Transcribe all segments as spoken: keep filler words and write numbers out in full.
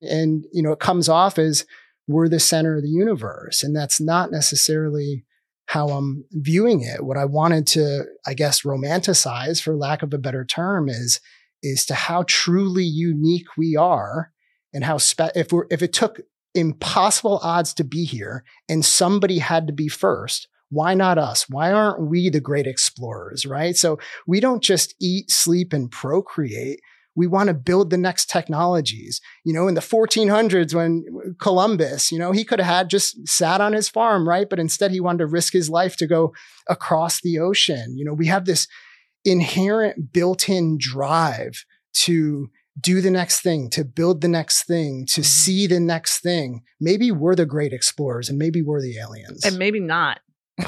And, you know, it comes off as we're the center of the universe. And that's not necessarily how I'm viewing it. What I wanted to, I guess, romanticize, for lack of a better term, is, is to how truly unique we are, and how spe- if we're, if it took impossible odds to be here and somebody had to be first, why not us? Why aren't we the great explorers, right? So we don't just eat, sleep, and procreate. We want to build the next technologies. You know, in the fourteen hundreds, when Columbus, you know, he could have had just sat on his farm, right? But instead he wanted to risk his life to go across the ocean. You know, we have this inherent built-in drive to do the next thing, to build the next thing, to see the next thing. Maybe we're the great explorers, and maybe we're the aliens. And maybe not.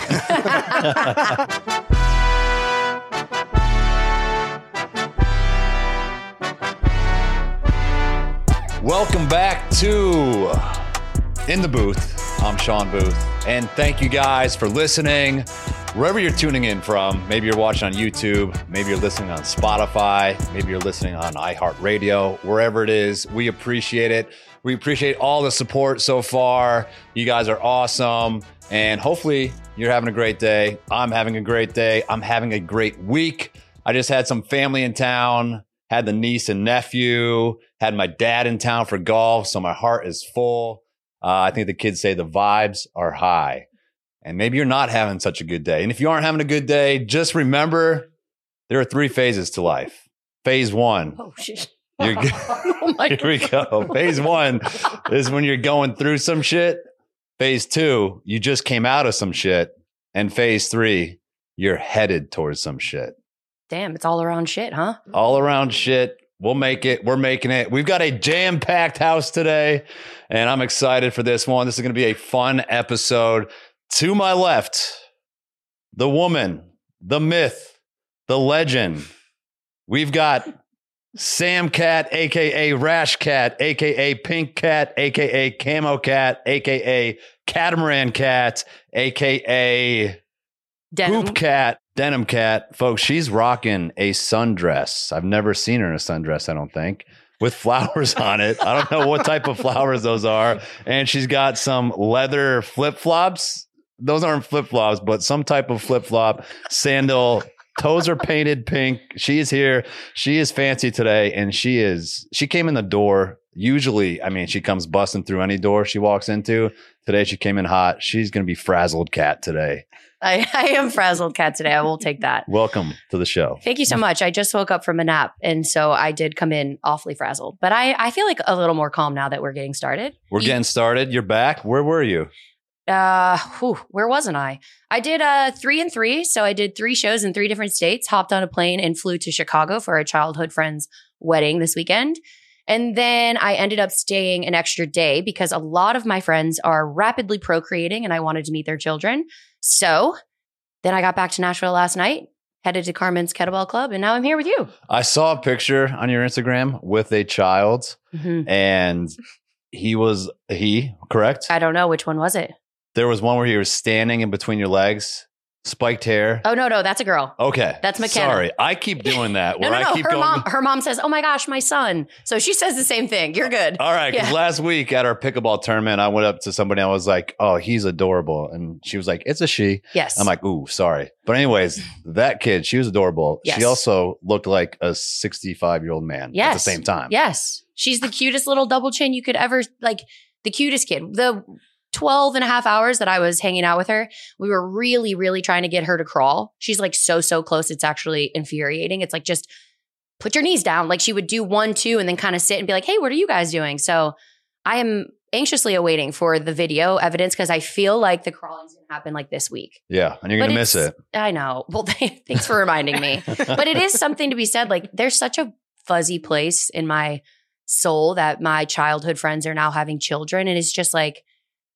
Welcome back to In the Booth. I'm Sean Booth, and thank you guys for listening. Wherever you're tuning in from, maybe you're watching on YouTube, maybe you're listening on Spotify, maybe you're listening on iHeartRadio, wherever it is, we appreciate it. We appreciate all the support so far. You guys are awesome, and hopefully you're having a great day. I'm having a great day. I'm having a great week. I just had some family in town, had the niece and nephew, had my dad in town for golf, so my heart is full. Uh, I think the kids say the vibes are high. And maybe you're not having such a good day. And if you aren't having a good day, just remember there are three phases to life. Phase one. Oh, shit. You're go- oh my Here we go. Phase one is when you're going through some shit. Phase two, you just came out of some shit. And phase three, you're headed towards some shit. Damn, it's all around shit, huh? All around shit. We'll make it. We're making it. We've got a jam-packed house today, and I'm excited for this one. This is going to be a fun episode. To my left, the woman, the myth, the legend. We've got Sam Cat, a k a. Rash Cat, a k a. Pink Cat, a k a. Camo Cat, a k a. Catamaran Cat, a k a. Denim. Poop Cat, Denim Cat. Folks, she's rocking a sundress. I've never seen her in a sundress, I don't think, with flowers on it. I don't know what type of flowers those are. And she's got some leather flip-flops. Those aren't flip-flops, but some type of flip-flop, sandal. Toes are painted pink. She is here. She is fancy today. And she is, she came in the door. Usually, I mean, she comes busting through any door she walks into. Today, she came in hot. She's going to be frazzled cat today. I, I am frazzled cat today. I will take that. Welcome to the show. Thank you so much. I just woke up from a nap, and so I did come in awfully frazzled. But I, I feel like a little more calm now that we're getting started. We're getting started. You're back. Where were you? Uh, whew, where wasn't I? I did uh three and three. So I did three shows in three different states, hopped on a plane and flew to Chicago for a childhood friend's wedding this weekend. And then I ended up staying an extra day because a lot of my friends are rapidly procreating and I wanted to meet their children. So then I got back to Nashville last night, headed to Carmen's Kettlebell Club, and now I'm here with you. I saw a picture on your Instagram with a child, Mm-hmm. and he was, he, correct? I don't know. Which one was it? There was one where he was standing in between your legs, spiked hair. Oh, no, no. That's a girl. Okay. That's McKenna. Sorry. I keep doing that. No, where no, no. I keep Her going. mom, her mom says, oh my gosh, my son. So she says the same thing. You're good. All right. Because Yeah. last week at our pickleball tournament, I went up to somebody and I was like, oh, he's adorable. And she was like, it's a she. Yes. I'm like, ooh, sorry. But anyways, that kid, she was adorable. Yes. She also looked like a sixty-five-year-old man Yes. at the same time. Yes. She's the cutest little double chin you could ever, like the cutest kid. The twelve and a half hours that I was hanging out with her, we were really, really trying to get her to crawl. She's like so, so close. It's actually infuriating. It's like, just put your knees down. Like she would do one, two, and then kind of sit and be like, hey, what are you guys doing? So I am anxiously awaiting for the video evidence because I feel like the crawling is going to happen like this week. Yeah. And you're going But to miss it's- it. I know. Well, thanks for reminding me. But it is something to be said. Like there's such a fuzzy place in my soul that my childhood friends are now having children. And it's just like,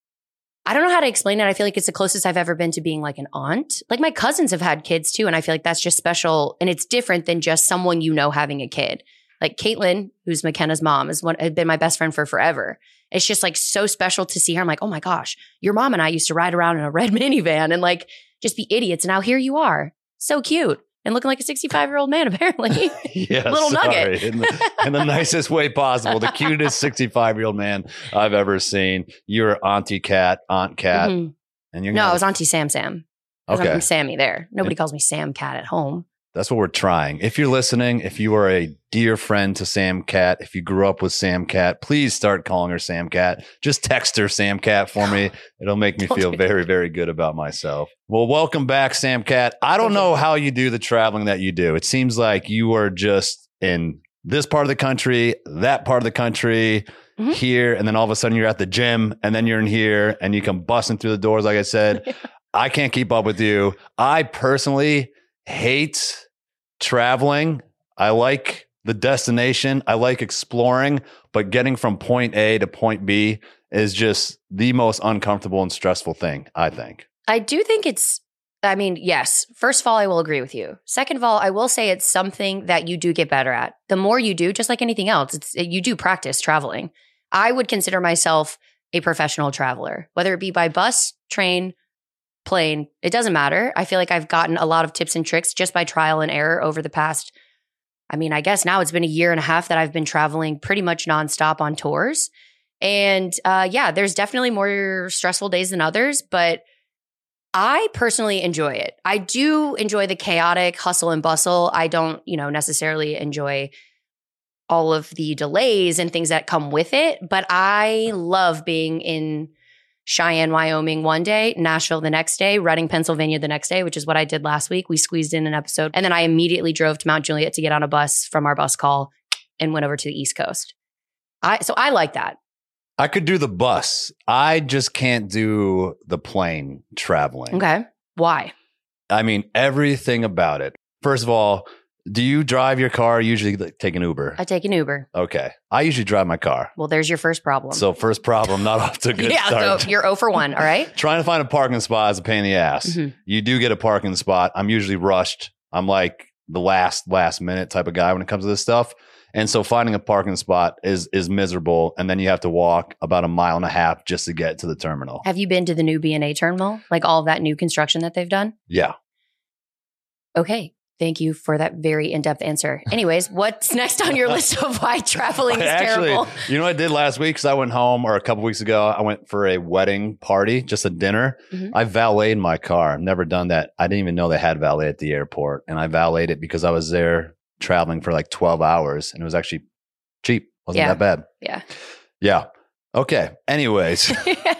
I don't know how to explain it. I feel like it's the closest I've ever been to being like an aunt. Like my cousins have had kids too. And I feel like that's just special. And it's different than just someone you know having a kid. Like Caitlin, who's McKenna's mom, is one, had been my best friend for forever. It's just like so special to see her. I'm like, oh my gosh, your mom and I used to ride around in a red minivan and like just be idiots. And now here you are. So cute. and looking like a sixty-five-year-old man, apparently. Yeah, Little sorry. nugget. in, the, in the nicest way possible. The cutest sixty-five-year-old man I've ever seen. You're Auntie Cat, Aunt Cat. Mhm. And you're No, gonna, I was Auntie Sam Sam. I was Okay. I'm Sammy there. Nobody calls me Sam Cat at home. That's what we're trying. If you're listening, if you are a dear friend to Sam Cat, if you grew up with Sam Cat, please start calling her Sam Cat. Just text her Sam Cat for me. It'll make me Don't feel do that. very, very good about myself. Well, welcome back, Sam Cat. I don't Thank you. know how you do the traveling that you do. It seems like you are just in this part of the country, that part of the country, Mhm. here, and then all of a sudden you're at the gym, and then you're in here, and you come busting through the doors, like I said. I can't keep up with you. I personally hate traveling. I like the destination. I like exploring, but getting from point A to point B is just the most uncomfortable and stressful thing, I think. I do think it's, I mean, yes. First of all, I will agree with you. Second of all, I will say it's something that you do get better at. The more you do, just like anything else, it's you do practice traveling. I would consider myself a professional traveler, whether it be by bus, train, plane. It doesn't matter. I feel like I've gotten a lot of tips and tricks just by trial and error over the past, I mean, I guess now it's been a year and a half that I've been traveling pretty much nonstop on tours. And uh, yeah, there's definitely more stressful days than others, but I personally enjoy it. I do enjoy the chaotic hustle and bustle. I don't, you know, necessarily enjoy all of the delays and things that come with it, but I love being in Cheyenne, Wyoming one day, Nashville the next day, Reading, Pennsylvania the next day, which is what I did last week. We squeezed in an episode. And then I immediately drove to Mount Juliet to get on a bus from our bus call and went over to the East Coast. I so I like that. I could do the bus. I just can't do the plane traveling. Okay. Why? I mean, everything about it. First of all, do you drive your car? Usually like, take an Uber. I take an Uber. Okay. I usually drive my car. Well, there's your first problem. So first problem, not off to a good yeah, start. so you're zero for one, all right? Trying to find a parking spot is a pain in the ass. Mhm. You do get a parking spot. I'm usually rushed. I'm like the last, last minute type of guy when it comes to this stuff. And so finding a parking spot is is miserable. And then you have to walk about a mile and a half just to get to the terminal. Have you been to the new B and A terminal? Like all of that new construction that they've done? Yeah. Okay. Thank you for that very in-depth answer. Anyways, what's next on your list of why traveling is Actually, terrible? you know what I did last week? Because I went home, or a couple weeks ago, I went for a wedding party, just a dinner. Mhm. I valeted my car. I've never done that. I didn't even know they had valet at the airport. And I valeted it because I was there traveling for like twelve hours. And it was actually cheap. Wasn't Yeah. that bad. Yeah. Yeah. Okay. Anyways,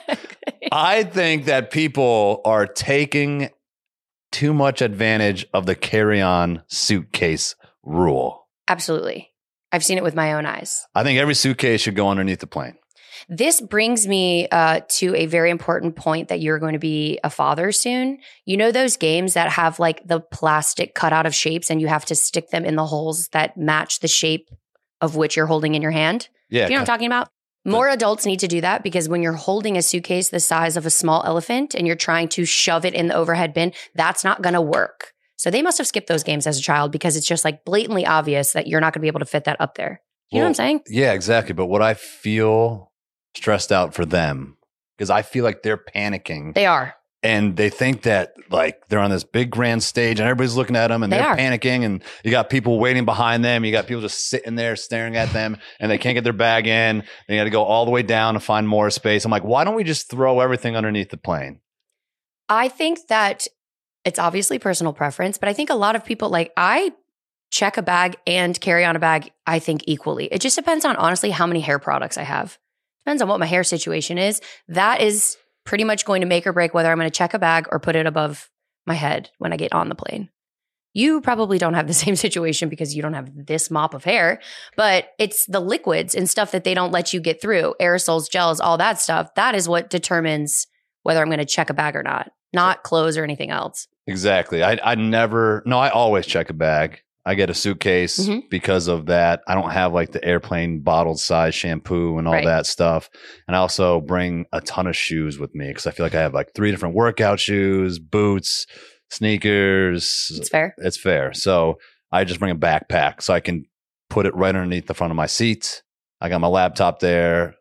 I think that people are taking too much advantage of the carry-on suitcase rule. Absolutely. I've seen it with my own eyes. I think every suitcase should go underneath the plane. This brings me uh, to a very important point that you're going to be a father soon. You know those games that have like the plastic cut out of shapes and you have to stick them in the holes that match the shape of which you're holding in your hand? Yeah. You know what I'm talking about? More adults need to do that because when you're holding a suitcase the size of a small elephant and you're trying to shove it in the overhead bin, that's not going to work. So they must have skipped those games as a child because it's just like blatantly obvious that you're not going to be able to fit that up there. You know what I'm saying? Yeah, exactly. But what I feel stressed out for them, because I feel like they're panicking They are. and they think that like they're on this big grand stage and everybody's looking at them and They they're are. panicking, and you got people waiting behind them. You got people just sitting there staring at them and they can't get their bag in. They got to go all the way down to find more space. I'm like, why don't we just throw everything underneath the plane? I think that it's obviously personal preference, but I think a lot of people like I check a bag and carry on a bag, I think equally. It just depends on honestly how many hair products I have. Depends on what my hair situation is. That is pretty much going to make or break whether I'm going to check a bag or put it above my head when I get on the plane. You probably don't have the same situation because you don't have this mop of hair, but it's the liquids and stuff that they don't let you get through, aerosols, gels, all that stuff. That is what determines whether I'm going to check a bag or not, not clothes or anything else. Exactly. I, I never, no, I always check a bag. I get a suitcase Mhm. because of that. I don't have like the airplane bottled size shampoo and all Right. that stuff. And I also bring a ton of shoes with me because I feel like I have like three different workout shoes, boots, sneakers. It's fair. It's fair. So I just bring a backpack so I can put it right underneath the front of my seat. I got my laptop there,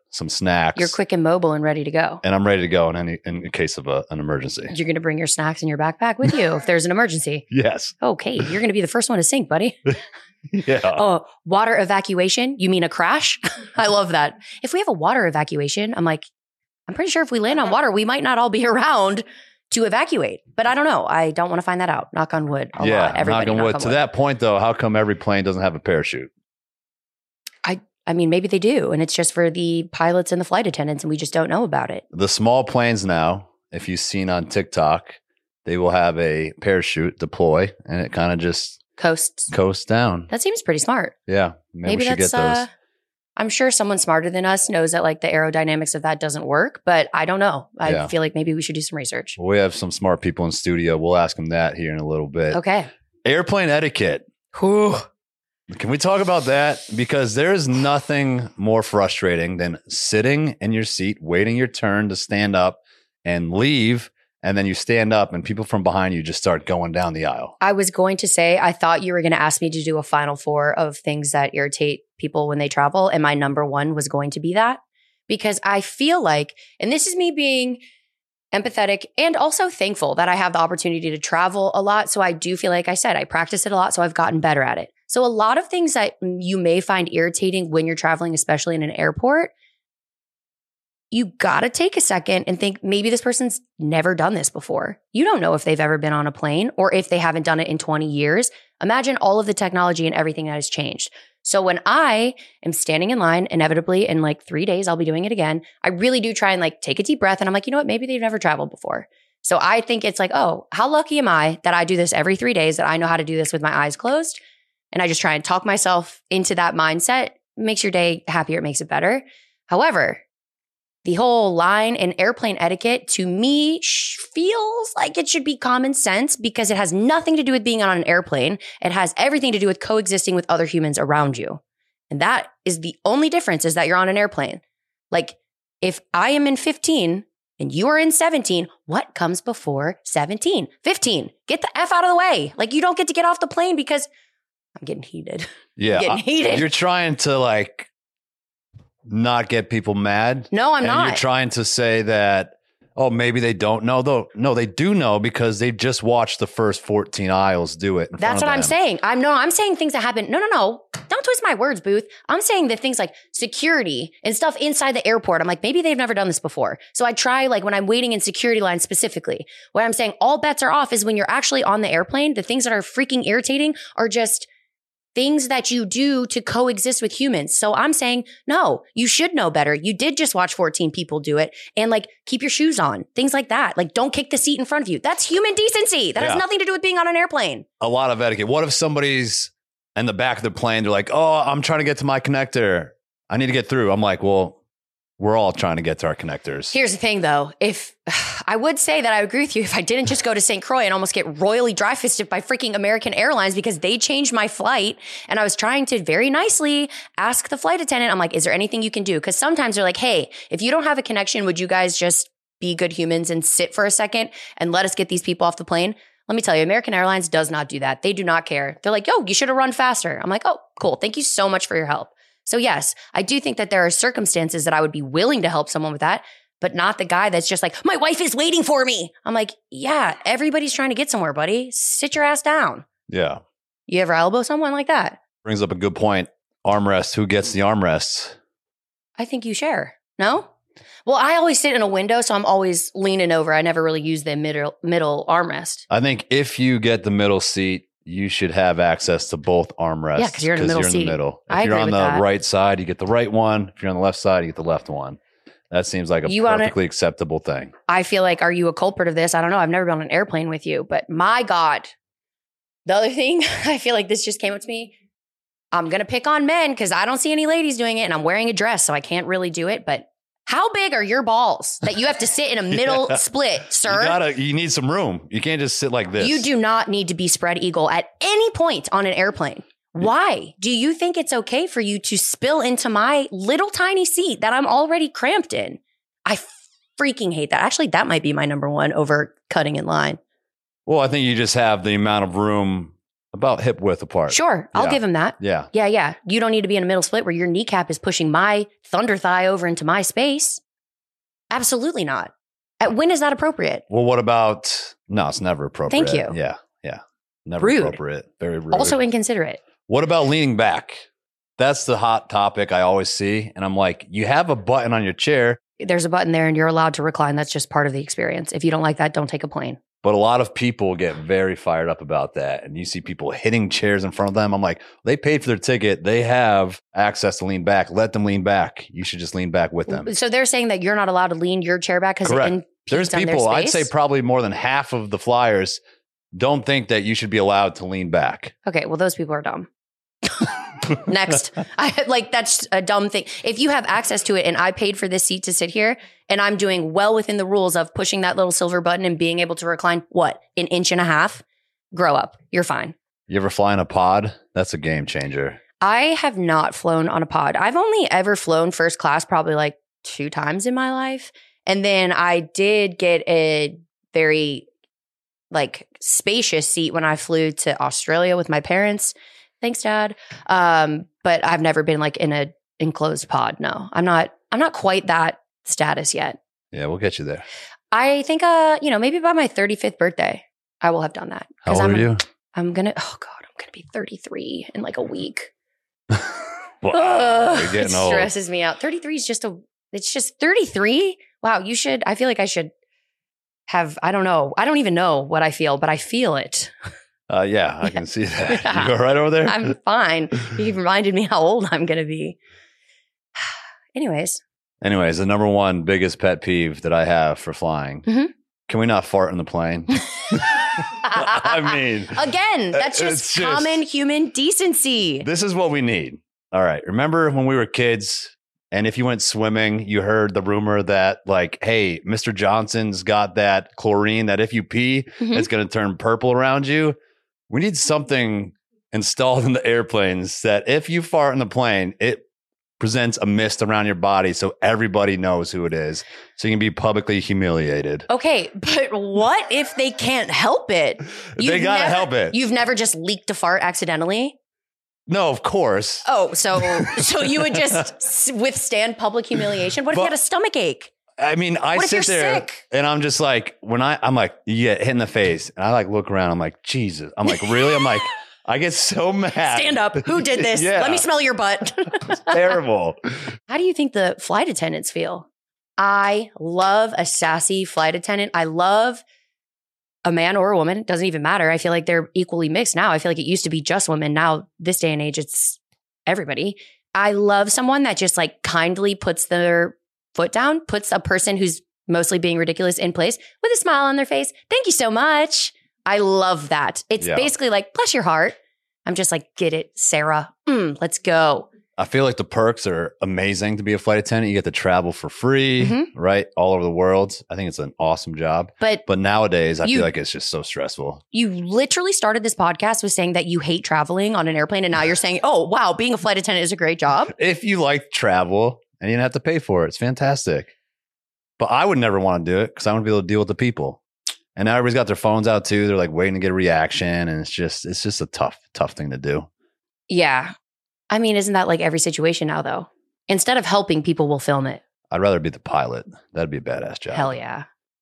some snacks. You're quick and mobile and ready to go. And I'm ready to go in any in case of a, an emergency. You're going to bring your snacks in your backpack with you if there's an emergency. Yes. Okay, you're going to be the first one to sink, buddy. Yeah. Oh, water evacuation? You mean a crash? I love that. If we have a water evacuation, I'm like, I'm pretty sure if we land on water, we might not all be around to evacuate. But I don't know. I don't want to find that out. Knock on wood. A yeah, lot. Everybody, knock on knock wood. on To wood. that point, though, how come every plane doesn't have a parachute? I, I mean, maybe they do. And it's just for the pilots and the flight attendants, and we just don't know about it. The small planes now, if you've seen on TikTok, they will have a parachute deploy, and it kind of just Coasts. coasts down. That seems pretty smart. Yeah, maybe, Maybe we should that's, get those. uh, I'm sure someone smarter than us knows that like the aerodynamics of that doesn't work, but I don't know. I Yeah. feel like maybe we should do some research. Well, we have some smart people in studio. We'll ask them that here in a little bit. Okay. Airplane etiquette. Whew. Can we talk about that? Because there is nothing more frustrating than sitting in your seat, waiting your turn to stand up and leave. And then you stand up and people from behind you just start going down the aisle. I was going to say, I thought you were going to ask me to do a final four of things that irritate people when they travel. And my number one was going to be that because I feel like, and this is me being empathetic and also thankful that I have the opportunity to travel a lot. So I do feel like I said, I practice it a lot. So I've gotten better at it. So a lot of things that you may find irritating when you're traveling, especially in an airport, you got to take a second and think maybe this person's never done this before. You don't know if they've ever been on a plane or if they haven't done it in twenty years. Imagine all of the technology and everything that has changed. So when I am standing in line, inevitably in like three days, I'll be doing it again. I really do try and like take a deep breath. And I'm like, you know what? Maybe they've never traveled before. So I think it's like, oh, how lucky am I that I do this every three days, that I know how to do this with my eyes closed. And I just try and talk myself into that mindset. It makes your day happier. It makes it better. However, the whole line and airplane etiquette to me sh- feels like it should be common sense because it has nothing to do with being on an airplane. It has everything to do with coexisting with other humans around you. And that is the only difference, is that you're on an airplane. Like if I am in fifteen and you are in seventeen, what comes before seventeen? fifteen. Get the F out of the way. Like you don't get to get off the plane because I'm getting heated. Yeah. Getting heated. You're trying to like not get people mad. No, I'm and not. You're trying to say that, oh, maybe they don't know. Though, no, they do know because they just watched the first fourteen aisles do it. in That's front what of I'm them. saying. I'm no, I'm saying things that happen. No, no, no. Don't twist my words, Booth. I'm saying that things like security and stuff inside the airport. I'm like, maybe they've never done this before. So I try like when I'm waiting in security lines specifically. What I'm saying, all bets are off is when you're actually on the airplane. The things that are freaking irritating are just things that you do to coexist with humans. So I'm saying, no, you should know better. You did just watch fourteen people do it and like keep your shoes on, things like that. Like don't kick the seat in front of you. That's human decency. That Yeah. has nothing to do with being on an airplane. A lot of etiquette. What if somebody's in the back of the plane? They're like, oh, I'm trying to get to my connector. I need to get through. I'm like, well, we're all trying to get to our connectors. Here's the thing though. If I would say that I agree with you if I didn't just go to Saint Croix and almost get royally dry fisted by freaking American Airlines because they changed my flight. And I was trying to very nicely ask the flight attendant, I'm like, is there anything you can do? Because sometimes they're like, hey, if you don't have a connection, would you guys just be good humans and sit for a second and let us get these people off the plane? Let me tell you, American Airlines does not do that. They do not care. They're like, yo, you should have run faster. I'm like, oh, cool. Thank you so much for your help. So yes, I do think that there are circumstances that I would be willing to help someone with that, but not the guy that's just like, my wife is waiting for me. I'm like, yeah, everybody's trying to get somewhere, buddy. Sit your ass down. Yeah. You ever elbow someone like that? Brings up a good point. Armrest. Who gets the armrests? I think you share. No? Well, I always sit in a window, so I'm always leaning over. I never really use the middle middle armrest. I think if you get the middle seat, you should have access to both armrests. Yeah, 'cause you're in the middle you're in seat. the middle. If I you're agree on with the that. right side, you get the right one. If you're on the left side, you get the left one. That seems like a You wanna- perfectly acceptable thing. I feel like, are you a culprit of this? I don't know. I've never been on an airplane with you, but my God. The other thing, I feel like this just came up to me. I'm going to pick on men because I don't see any ladies doing it and I'm wearing a dress, so I can't really do it. But how big are your balls that you have to sit in a middle Yeah. split, sir? You gotta. You need some room. You can't just sit like this. You do not need to be spread eagle at any point on an airplane. Why do you think it's okay for you to spill into my little tiny seat that I'm already cramped in? I freaking hate that. Actually, that might be my number one over cutting in line. Well, I think you just have the amount of room about hip width apart. Sure. I'll Yeah. give him that. Yeah. Yeah, yeah. You don't need to be in a middle split where your kneecap is pushing my thunder thigh over into my space. Absolutely not. At when is that appropriate? Well, what about, no, it's never appropriate. Thank you. Yeah. Yeah. Never Rude. appropriate. Very rude. Also inconsiderate. What about leaning back? That's the hot topic I always see. And I'm like, you have a button on your chair, There's a button there and you're allowed to recline. That's just part of the experience. If you don't like that, don't take a plane. but a lot of people get very fired up about that. And you see people hitting chairs in front of them. I'm like, they paid for their ticket. They have access to lean back. Let them lean back. You should just lean back with them. So they're saying that you're not allowed to lean your chair back because it Correct. impedes There's on their people, I'd space? say probably more than half of the flyers don't think that you should be allowed to lean back. Okay, well, those people are dumb. Next. I like that's a dumb thing. If you have access to it and I paid for this seat to sit here and I'm doing well within the rules of pushing that little silver button and being able to recline, what, an inch and a half? Grow up. You're fine. You ever fly in a pod? That's a game changer. I have not flown on a pod. I've only ever flown first class probably like two times in my life. And then I did get a very like spacious seat when I flew to Australia with my parents. Thanks, Dad. Um, but I've never been like in a enclosed pod. No, I'm not. I'm not quite that status yet. Yeah, we'll get you there. I think, uh, you know, maybe by my thirty-fifth birthday, I will have done that. How old I'm, are you? I'm gonna. Oh God, I'm gonna be thirty-three in like a week. Wow, Ugh, you're getting it old. stresses me out. thirty-three is just a. It's just thirty-three. Wow, you should. I feel like I should have. I don't know. I don't even know what I feel, but I feel it. Uh, yeah, I can see that. Yeah. You all right over there? I'm fine. You reminded me how old I'm going to be. Anyways. Anyways, the number one biggest pet peeve that I have for flying. Mhm. Can we not fart in the plane? I mean, Again, that's it's just just- common human decency. this is what we need. All right. Remember when we were kids and if you went swimming, you heard the rumor that like, hey, Mister Johnson's got that chlorine that if you pee, Mhm. it's going to turn purple around you. We need something installed in the airplanes that if you fart in the plane, it presents a mist around your body so everybody knows who it is. So you can be publicly humiliated. Okay, but what if they can't help it? They You've got to never- help it. You've never just leaked a fart accidentally? No, of course. Oh, so so you would just s- withstand public humiliation? What if But- you had a stomach ache? I mean, I What if sit you're there sick? and I'm just like, when I, I'm like, you get hit in the face and I like look around. I'm like, Jesus. I'm like, really? I'm like, I get so mad. Stand up. Who did this? Yeah. Let me smell your butt. It's terrible. How do you think the flight attendants feel? I love a sassy flight attendant. I love a man or a woman. It doesn't even matter. I feel like they're equally mixed now. I feel like it used to be just women. Now, this day and age, it's everybody. I love someone that just like kindly puts their foot down, puts a person who's mostly being ridiculous in place with a smile on their face. Thank you so much. I love that. It's Yeah. basically like, bless your heart. I'm just like, get it, Sarah. Mm, let's go. I feel like the perks are amazing to be a flight attendant. You get to travel for free, Mhm. right? All over the world. I think it's an awesome job. But But nowadays, I You- feel like it's just so stressful. you literally started this podcast with saying that you hate traveling on an airplane. And now you're saying, oh, wow, being a flight attendant is a great job. If you like travel and you don't have to pay for it, it's fantastic. But I would never want to do it because I want to be able to deal with the people. And now everybody's got their phones out too. They're like waiting to get a reaction. And it's just, it's just a tough, tough thing to do. Yeah. I mean, isn't that like every situation now, though? Instead of helping, people will film it. I'd rather be the pilot. That'd be a badass job. Hell yeah.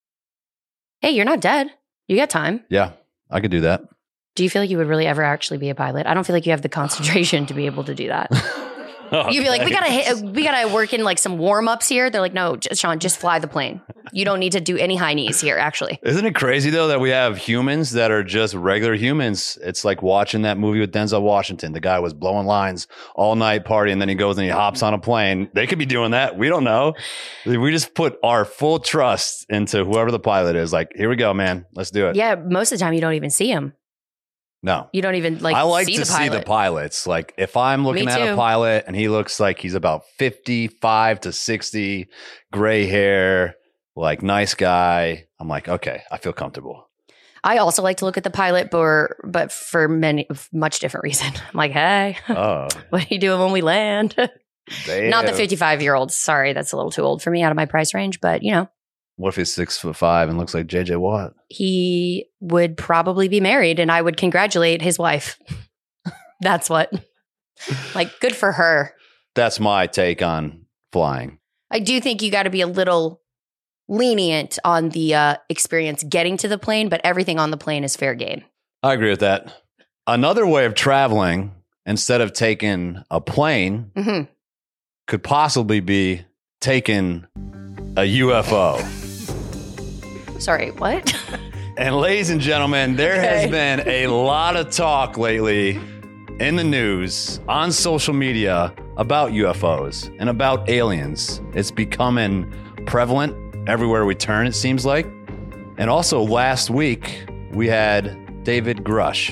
Hey, you're not dead. You got time. Yeah, I could do that. Do you feel like you would really ever actually be a pilot? I don't feel like you have the concentration to be able to do that. You'd be like, we gotta hit, we gotta work in like some warm ups here. They're like, no, j- Sean, just fly the plane. You don't need to do any high knees here. Actually, Isn't it crazy though that we have humans that are just regular humans? It's like watching that movie with Denzel Washington. The guy was blowing lines all night party and then he goes and he hops on a plane. They could be doing that. We don't know. We just put our full trust into whoever the pilot is. Like, here we go, man. Let's do it. yeah. Most of the time, you don't even see him. No. You don't even like. I like see to the see the pilot. pilots. Like if I'm looking Me at a too. pilot and he looks like he's about fifty-five to sixty, gray hair, like nice guy, I'm like, okay, I feel comfortable. I also like to look at the pilot, but but for many much different reason. I'm like, hey, Oh, what are you doing when we land? damn. Not the fifty-five year olds. Sorry, that's a little too old for me, out of my price range. But you know, What if he's six foot five and looks like J J Watt? He would probably be married and I would congratulate his wife. That's what. Like, good for her. That's my take on flying. I do think you got to be a little lenient on the uh, experience getting to the plane, but everything on the plane is fair game. I agree with that. Another way of traveling, instead of taking a plane, Mm-hmm. could possibly be taking a U F O. Sorry, what? And ladies and gentlemen, there Okay. has been a lot of talk lately in the news, on social media, about U F Os and about aliens. It's becoming prevalent everywhere we turn, it seems like. And also last week, we had David Grush,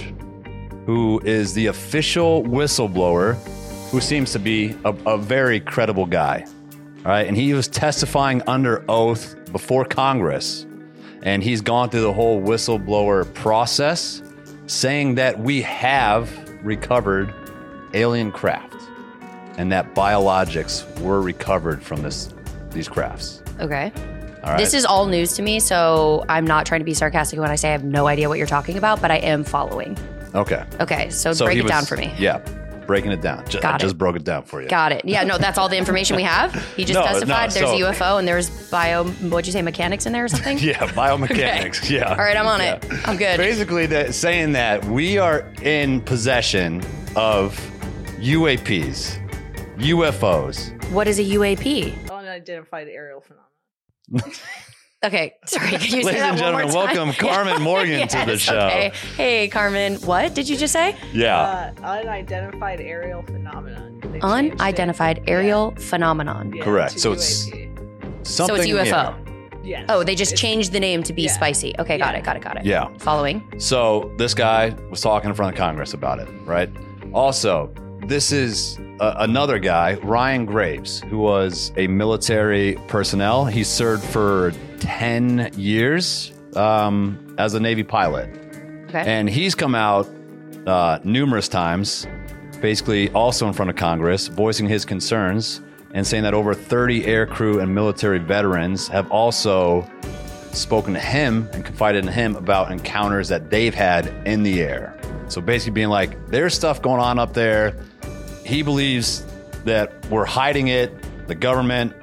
who is the official whistleblower, who seems to be a, a very credible guy. All right. And he was testifying under oath before Congress. And he's gone through the whole whistleblower process, saying that we have recovered alien craft and that biologics were recovered from this these crafts. Okay. All right. This is all news to me, so I'm not trying to be sarcastic when I say I have no idea what you're talking about, but I am following. Okay. Okay, so, So break he it was- down for me. Yeah. Breaking it down. Just, Got I it. just broke it down for you. Got it. Yeah, no, that's all the information we have. He just No, testified. no, There's so- a U F O and there's bio, what'd you say, mechanics in there or something? Yeah. Biomechanics. Yeah. All right, I'm on Yeah. it. I'm good. Basically, that saying that we are in possession of U A Ps, U F Os. What is a U A P? Unidentified aerial phenomenon. Okay, sorry. Can you say Ladies that and one more gentlemen, time? welcome Carmen Morgan to the Yes, show. Okay. Hey, Carmen. What did you just say? Yeah. Uh, unidentified aerial phenomenon. They changed it. Unidentified aerial phenomenon. Yeah, Correct. to So it's- U A P. Something. So it's U F O. yeah. Yes. Oh, they just It's- changed the name to be yeah. spicy. Okay, got Yeah. it, got it, got it. Yeah. Following. So this guy was talking in front of Congress about it, right? Also, this is uh, another guy, Ryan Graves, who was a military personnel. He served for ten years um, as a Navy pilot. Okay. And he's come out uh, numerous times, basically also in front of Congress, voicing his concerns and saying that over thirty aircrew and military veterans have also spoken to him and confided in him about encounters that they've had in the air. So basically being like, there's stuff going on up there. He believes that we're hiding it, the government,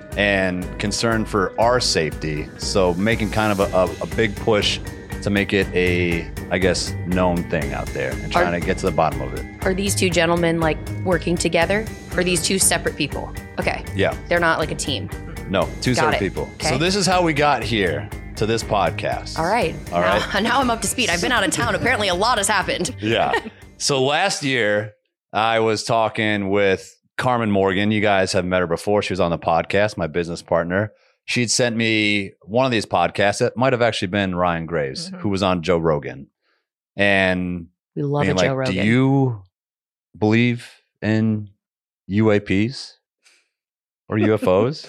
and concern for our safety. So making kind of a, a, a big push to make it a, I guess, known thing out there and trying Are- to get to the bottom of it. Are these two gentlemen like working together? Or are these two separate people? Okay. Yeah. They're not like a team. No, two Got separate it. people. Okay. So this is how we got here to this podcast. All right. All now, right. now I'm up to speed. I've been out of town. Apparently a lot has happened. Yeah. So last year, I was talking with Carmen Morgan. You guys have met her before. She was on the podcast, my business partner. She'd sent me one of these podcasts. That might have actually been Ryan Graves, Mhm. who was on Joe Rogan. And We love being a Joe like, Rogan. do you believe in U A Ps or U F Os?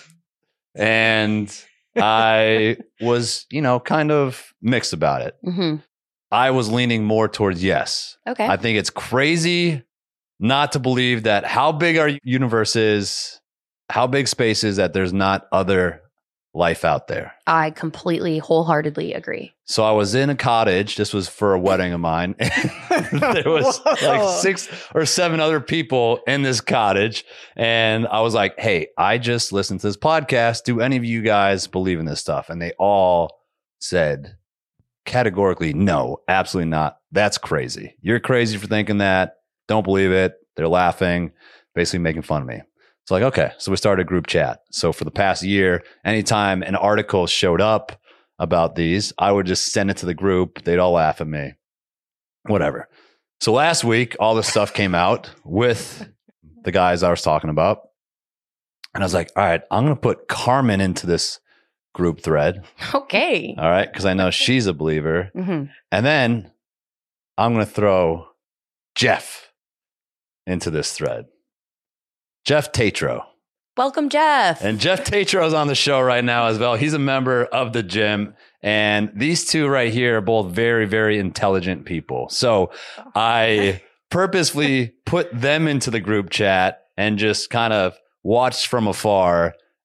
And I was, you know, kind of mixed about it. hmm I was leaning more towards yes. Okay. I think it's crazy not to believe that how big our universe is, how big space is, that there's not other life out there. I completely, wholeheartedly agree. So I was in a cottage. This was for a wedding of mine. There was Whoa. like six or seven other people in this cottage. And I was like, hey, I just listened to this podcast. Do any of you guys believe in this stuff? And they all said categorically, no, absolutely not. That's crazy. You're crazy for thinking that. Don't believe it. They're laughing, basically making fun of me. It's like, okay. So we started a group chat. So for the past year, anytime an article showed up about these, I would just send it to the group. They'd all laugh at me, whatever. So last week, all this stuff came out with the guys I was talking about. And I was like, all right, I'm going to put Carmen into this group thread. Okay. All right. Cause I know she's a believer. hmm And then I'm going to throw Jeff into this thread. Jeff Tatro. Welcome, Jeff. And Jeff Tatro is on the show right now as well. He's a member of the gym. And these two right here are both very, very intelligent people. So I purposefully put them into the group chat and just kind of watched from afar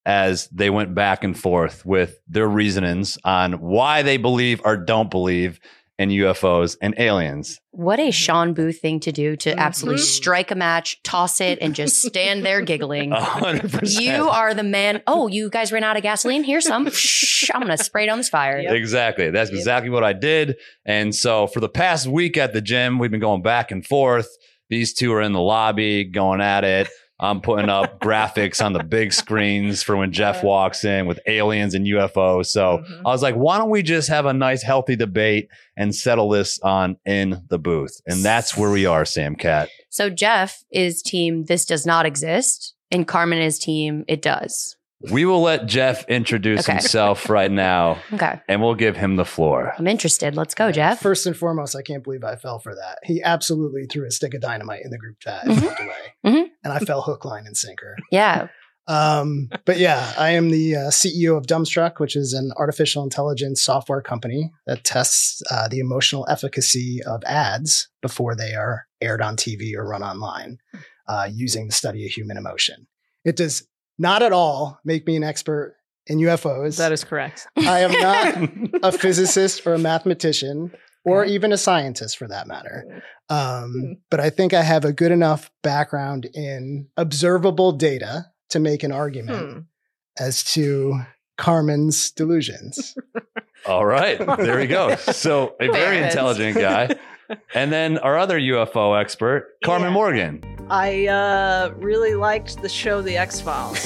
as they went back and forth with their reasonings on why they believe or don't believe in U F Os and aliens. What a Sean Booth thing to do, to absolutely strike a match, toss it, and just stand there giggling. one hundred percent. You are the man. Oh, you guys ran out of gasoline? Here's some. Shh, I'm going to spray it on this fire. Yep. Exactly. That's Yep. exactly what I did. And so for the past week at the gym, we've been going back and forth. These two are in the lobby going at it. I'm putting up graphics on the big screens for when Jeff walks in with aliens and U F Os. So Mhm. I was like, why don't we just have a nice, healthy debate and settle this on In the Booth? And that's where we are, Sam Cat. So Jeff is team, this does not exist. And Carmen is team, it does. We will let Jeff introduce Okay. himself right now, Okay. and we'll give him the floor. I'm interested. Let's go, Jeff. First and foremost, I can't believe I fell for that. He absolutely threw a stick of dynamite in the group chat and Mhm. walked away. Mhm. And I fell hook, line, and sinker. Yeah. Um, but yeah, I am the uh, C E O of Dumbstruck, which is an artificial intelligence software company that tests uh, the emotional efficacy of ads before they are aired on T V or run online uh, using the study of human emotion. It does not at all make me an expert in U F Os. That is correct. I am not a physicist or a mathematician or even a scientist for that matter. Um, but I think I have a good enough background in observable data to make an argument Hmm. as to Carmen's delusions. All right. There we go. So a very Parents. intelligent guy. And then our other U F O expert, Carmen Yeah. Morgan. I uh, really liked the show The X-Files.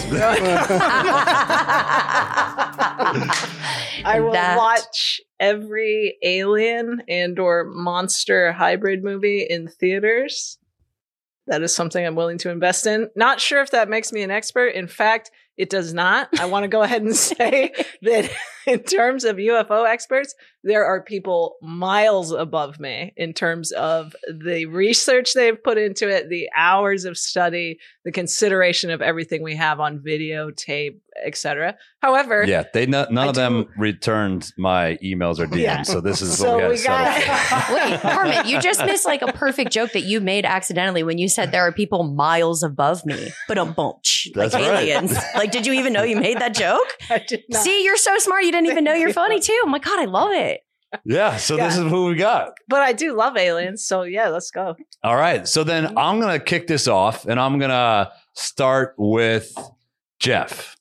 I will That- watch every alien and or monster hybrid movie in theaters. That is something I'm willing to invest in. Not sure if that makes me an expert. In fact, it does not. I want to go ahead and say that in terms of U F O experts, there are people miles above me in terms of the research they've put into it, the hours of study, the consideration of everything we have on videotape, et cetera. However, Yeah, they no, none I of them do- returned my emails or D Ms. Yeah. So this is So what we we got to got- settle. Wait, Carmen, you just missed like a perfect joke that you made accidentally when you said there are people miles above me, but a bunch like That's right. aliens. Like, did you even know you made that joke? I did not. See, you're so smart. You didn't even know Thank you're you. funny too. Oh my God, I love it. Yeah, so this Yeah. is who we got. But I do love aliens, so yeah, let's go. All right. So then I'm going to kick this off and I'm going to start with Jeff.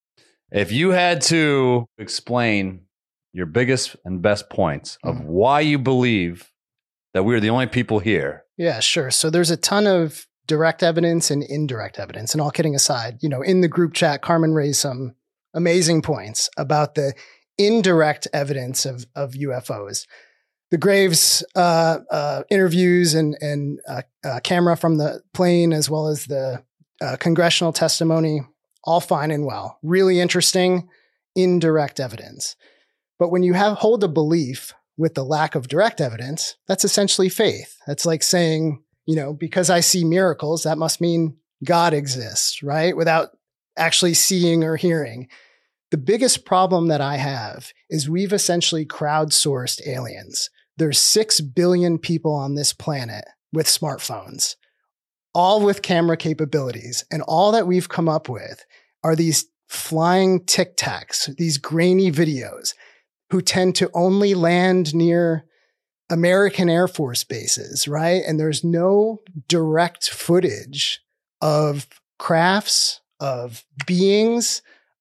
If you had to explain your biggest and best points of why you believe that we're the only people here. Yeah, sure. So there's a ton of direct evidence and indirect evidence. And all kidding aside, you know, in the group chat, Carmen raised some amazing points about the indirect evidence of, of U F Os. The Graves uh, uh, interviews and, and uh, uh, camera from the plane, as well as the uh, congressional testimony, all fine and well. Really interesting indirect evidence. But when you have hold a belief with the lack of direct evidence, that's essentially faith. That's like saying, you know, because I see miracles, that must mean God exists, right? Without actually seeing or hearing. The biggest problem that I have is we've essentially crowdsourced aliens. There's six billion people on this planet with smartphones, all with camera capabilities. And all that we've come up with are these flying tic tacs, these grainy videos who tend to only land near American Air Force bases, right? And there's no direct footage of crafts, of beings,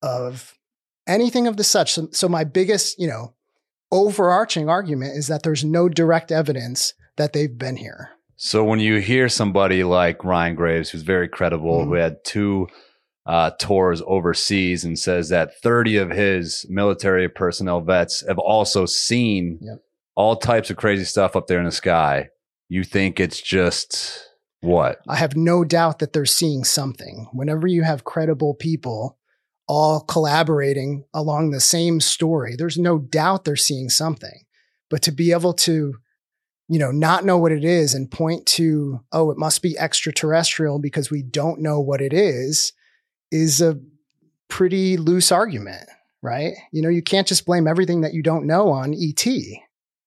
of anything of the such. So, so my biggest, you know, overarching argument is that there's no direct evidence that they've been here. So when you hear somebody like Ryan Graves, who's very credible, Mhm. who had two uh, tours overseas and says that thirty of his military personnel vets have also seen Yep. all types of crazy stuff up there in the sky, you think it's just what? I have no doubt that they're seeing something. Whenever you have credible people all collaborating along the same story, there's no doubt they're seeing something. But to be able to, you know, not know what it is and point to, oh, it must be extraterrestrial because we don't know what it is, is a pretty loose argument, right? You know, you can't just blame everything that you don't know on E T.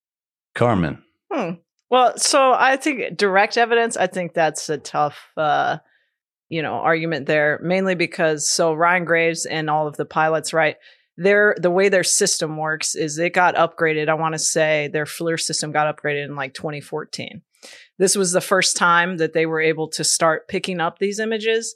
Carmen. Hmm. Well, so I think direct evidence, I think that's a tough, uh, you know, argument there, mainly because so Ryan Graves and all of the pilots, right? Their the way their system works is it got upgraded. I want to say their FLIR system got upgraded in like twenty fourteen. This was the first time that they were able to start picking up these images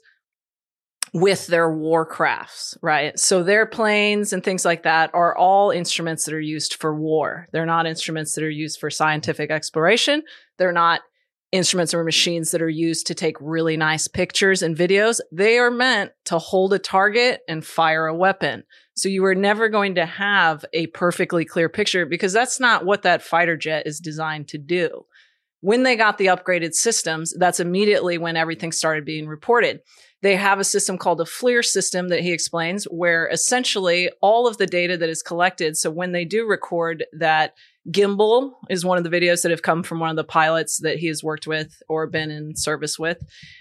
with their war crafts, right? So their planes and things like that are all instruments that are used for war. They're not instruments that are used for scientific exploration. They're not instruments or machines that are used to take really nice pictures and videos. They are meant to hold a target and fire a weapon. So you are never going to have a perfectly clear picture because that's not what that fighter jet is designed to do. When they got the upgraded systems, that's immediately when everything started being reported. They have a system called a FLIR system that he explains, where essentially all of the data that is collected. So when they do record that gimbal is one of the videos that have come from one of the pilots that he has worked with or been in service with.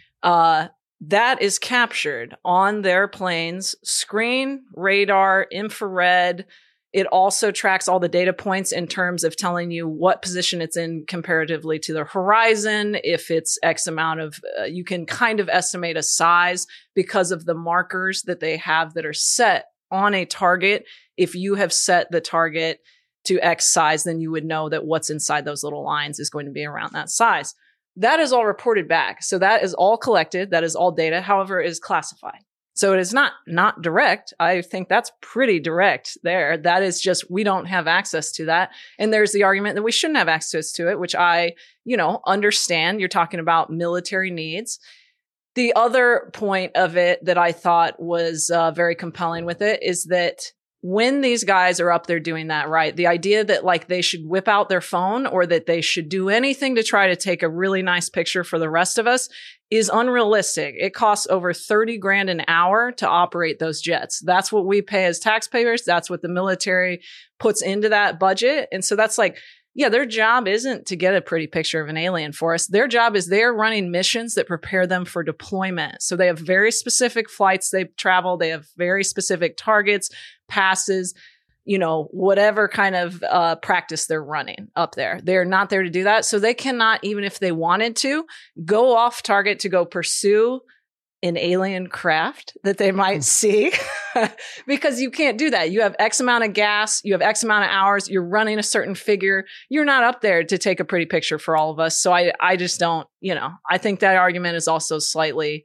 Uh, that is captured on their plane's screen, radar, infrared. It also tracks all the data points in terms of telling you what position it's in comparatively to the horizon. If it's X amount of, uh, you can kind of estimate a size because of the markers that they have that are set on a target. If you have set the target to X size, then you would know that what's inside those little lines is going to be around that size. That is all reported back. So that is all collected. That is all data. However, it is classified. So it is not, not direct. I think that's pretty direct there. That is just, we don't have access to that. And there's the argument that we shouldn't have access to it, which I, you know, understand. You're talking about military needs. The other point of it that I thought was uh, very compelling with it is that when these guys are up there doing that, right, the idea that like they should whip out their phone or that they should do anything to try to take a really nice picture for the rest of us is unrealistic. It costs over thirty grand an hour to operate those jets. That's what we pay as taxpayers. That's what the military puts into that budget. And so that's like, yeah, their job isn't to get a pretty picture of an alien for us. Their job is they're running missions that prepare them for deployment. So they have very specific flights they travel. They have very specific targets, passes, you know, whatever kind of uh, practice they're running up there. They're not there to do that. So they cannot, even if they wanted to, go off target to go pursue an alien craft that they might see because you can't do that. You have X amount of gas, you have X amount of hours, you're running a certain figure. You're not up there to take a pretty picture for all of us. So I, I just don't, you know, I think that argument is also slightly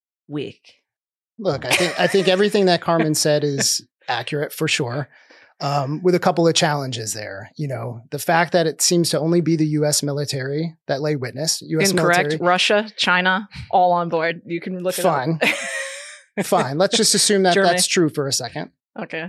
weak. Look, I think, I think everything that Carmen said is accurate for sure. Um, with a couple of challenges there. You know, the fact that it seems to only be the U S military that lay witness. U S Incorrect. military. Russia, China, all on board. You can look it Fine. up. Fine. Let's just assume that Germany. that's true for a second. Okay.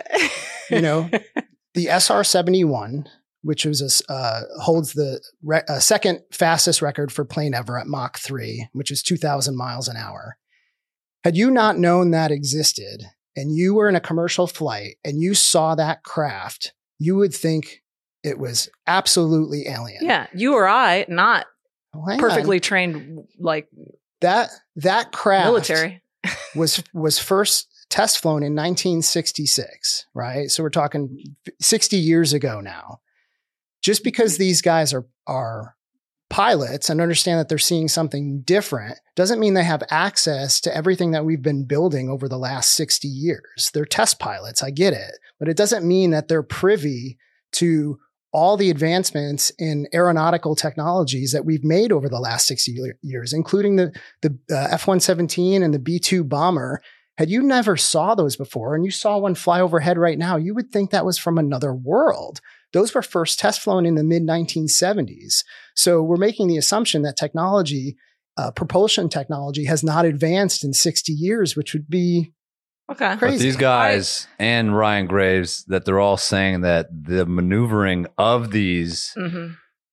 You know, the S R seventy-one, which was a, uh, holds the re- uh, second fastest record for plane ever at Mach three, which is two thousand miles an hour. Had you not known that existed, and you were in a commercial flight and you saw that craft, you would think it was absolutely alien. Yeah, you or I, not well, perfectly on. trained like that that craft military was was first test flown in nineteen sixty-six, right? So we're talking sixty years ago now. Just because these guys are are pilots and understand that they're seeing something different doesn't mean they have access to everything that we've been building over the last sixty years. They're test pilots. I get it, but it doesn't mean that they're privy to all the advancements in aeronautical technologies that we've made over the last sixty years, including the, the uh, F one seventeen and the B two bomber. Had you never saw those before and you saw one fly overhead right now, you would think that was from another world. Those were first test flown in the mid nineteen seventies. So we're making the assumption that technology, uh, propulsion technology has not advanced in sixty years, which would be okay. crazy. But these guys I, and Ryan Graves, that they're all saying that the maneuvering of these mm-hmm.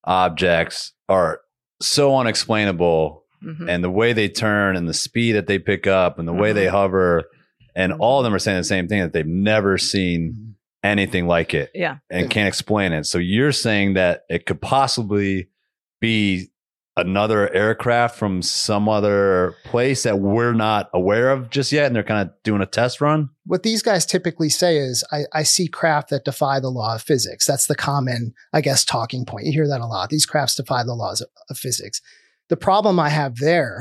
objects are so unexplainable, mm-hmm. and the way they turn and the speed that they pick up and the mm-hmm. way they hover, and all of them are saying the same thing, that they've never seen anything like it. Yeah. And can't explain it. So you're saying that it could possibly be another aircraft from some other place that we're not aware of just yet, and they're kind of doing a test run? What these guys typically say is, I, I see craft that defy the law of physics. That's the common, I guess, talking point. You hear that a lot. These crafts defy the laws of, of physics. The problem I have there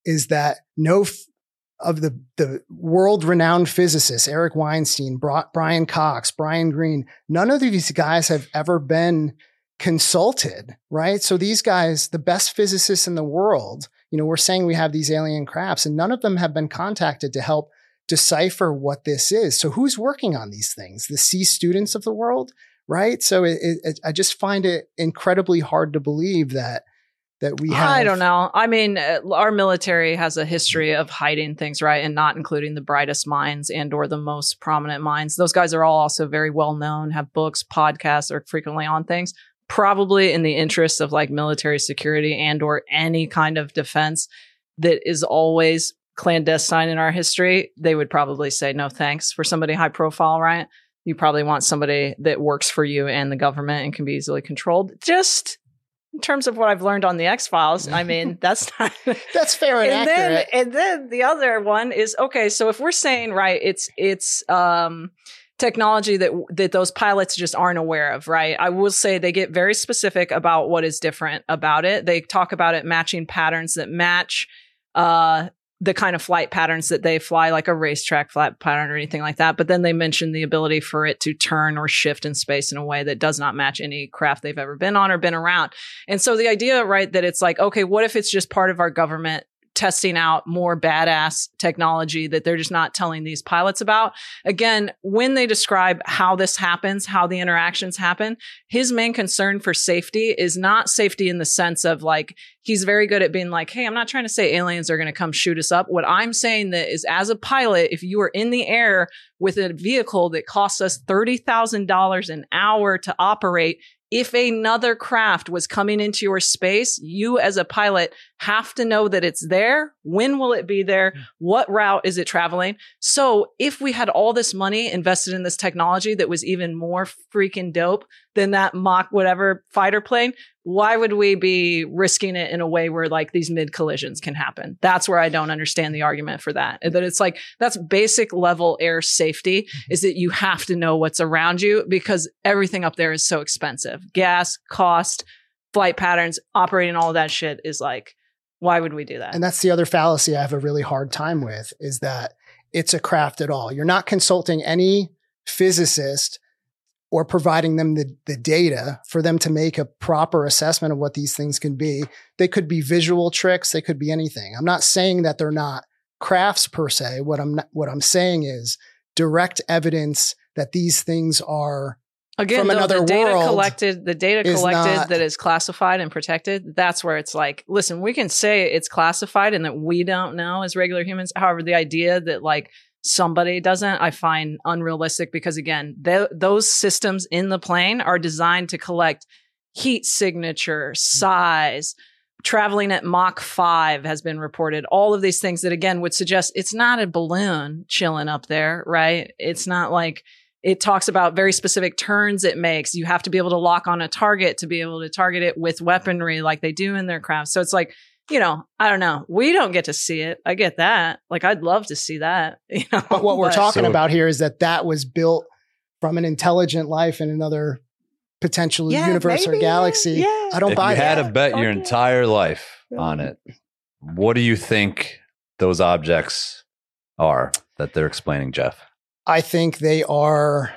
is that no f- of the, the world-renowned physicists, Eric Weinstein, Bra- Brian Cox, Brian Greene, none of these guys have ever been consulted, right? So these guys, the best physicists in the world, you know, we're saying we have these alien crafts, and none of them have been contacted to help decipher what this is. So who's working on these things? The C students of the world, right? So it, it, I just find it incredibly hard to believe that that we have. I don't know. I mean, uh, our military has a history of hiding things, right? And not including the brightest minds and or the most prominent minds. Those guys are all also very well known, have books, podcasts, are frequently on things. Probably in the interest of like military security and or any kind of defense that is always clandestine in our history, they would probably say no thanks for somebody high profile, right? You probably want somebody that works for you and the government and can be easily controlled. Just in terms of what I've learned on the X-Files, I mean, that's not... that's fair and, and accurate. Then, and then the other one is, okay, so if we're saying, right, it's it's um, technology that that those pilots just aren't aware of, right? I will say they get very specific about what is different about it. They talk about it matching patterns that match uh, the kind of flight patterns that they fly, like a racetrack flight pattern or anything like that. But then they mention the ability for it to turn or shift in space in a way that does not match any craft they've ever been on or been around. And so the idea, right, that it's like, okay, what if it's just part of our government testing out more badass technology that they're just not telling these pilots about? Again, when they describe how this happens, how the interactions happen, his main concern for safety is not safety in the sense of like, he's very good at being like, hey, I'm not trying to say aliens are going to come shoot us up. What I'm saying that is, as a pilot, if you are in the air with a vehicle that costs us thirty thousand dollars an hour to operate, if another craft was coming into your space, you as a pilot have to know that it's there. When will it be there? What route is it traveling? So if we had all this money invested in this technology that was even more freaking dope than that Mach whatever fighter plane, why would we be risking it in a way where like these mid collisions can happen? That's where I don't understand the argument for that. That it's like, that's basic level air safety, is that you have to know what's around you because everything up there is so expensive. Gas, cost, flight patterns, operating all of that shit is like, why would we do that? And that's the other fallacy I have a really hard time with, is that it's a craft at all. You're not consulting any physicist or providing them the, the data for them to make a proper assessment of what these things can be. They could be visual tricks. They could be anything. I'm not saying that they're not crafts per se. What I'm not, what I'm saying is direct evidence that these things are Again, from though, another the data world collected, the data is collected not- that is classified and protected, that's where it's like, listen, we can say it's classified and that we don't know as regular humans. However, the idea that like somebody doesn't, I find unrealistic because again, th- those systems in the plane are designed to collect heat signature, size, traveling at Mach five has been reported. All of these things that again would suggest it's not a balloon chilling up there, right? It's not like, it talks about very specific turns it makes. You have to be able to lock on a target to be able to target it with weaponry like they do in their craft. So it's like, you know, I don't know. We don't get to see it. I get that. Like, I'd love to see that. You know, But what we're but- talking So- about here is that that was built from an intelligent life in another potential Yeah, universe or maybe, galaxy. yeah. I don't If buy you had that. to bet your Okay. entire life on it, what do you think those objects are that they're explaining, Jeff? I think they are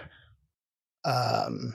um,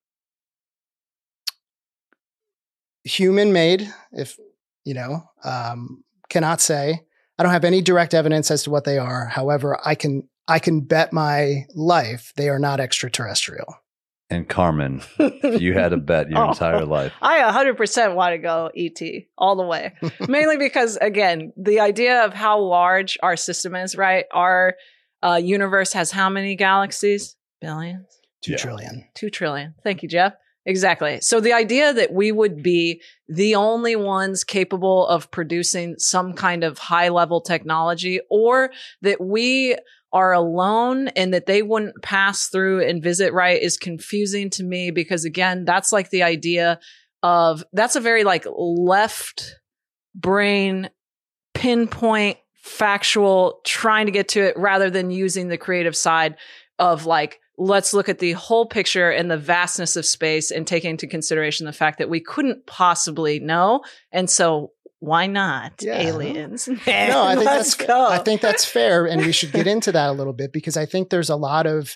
human made, if you know, um, cannot say. I don't have any direct evidence as to what they are. However, I can I can bet my life they are not extraterrestrial. And Carmen, if you had to bet your Oh. entire life, I one hundred percent want to go E T all the way. Mainly because, again, the idea of how large our system is, right? Our uh, universe has how many galaxies? Billions? Two Yeah. trillion. Two trillion. Thank you, Jeff. Exactly. So the idea that we would be the only ones capable of producing some kind of high level technology, or that we are alone and that they wouldn't pass through and visit, right, is confusing to me because, again, that's like the idea of, that's a very like left brain pinpoint factual trying to get to it rather than using the creative side of like, let's look at the whole picture and the vastness of space and take into consideration the fact that we couldn't possibly know. And so why not Yeah. aliens? No, I think Let's that's go. I think that's fair, and we should get into that a little bit because I think there's a lot of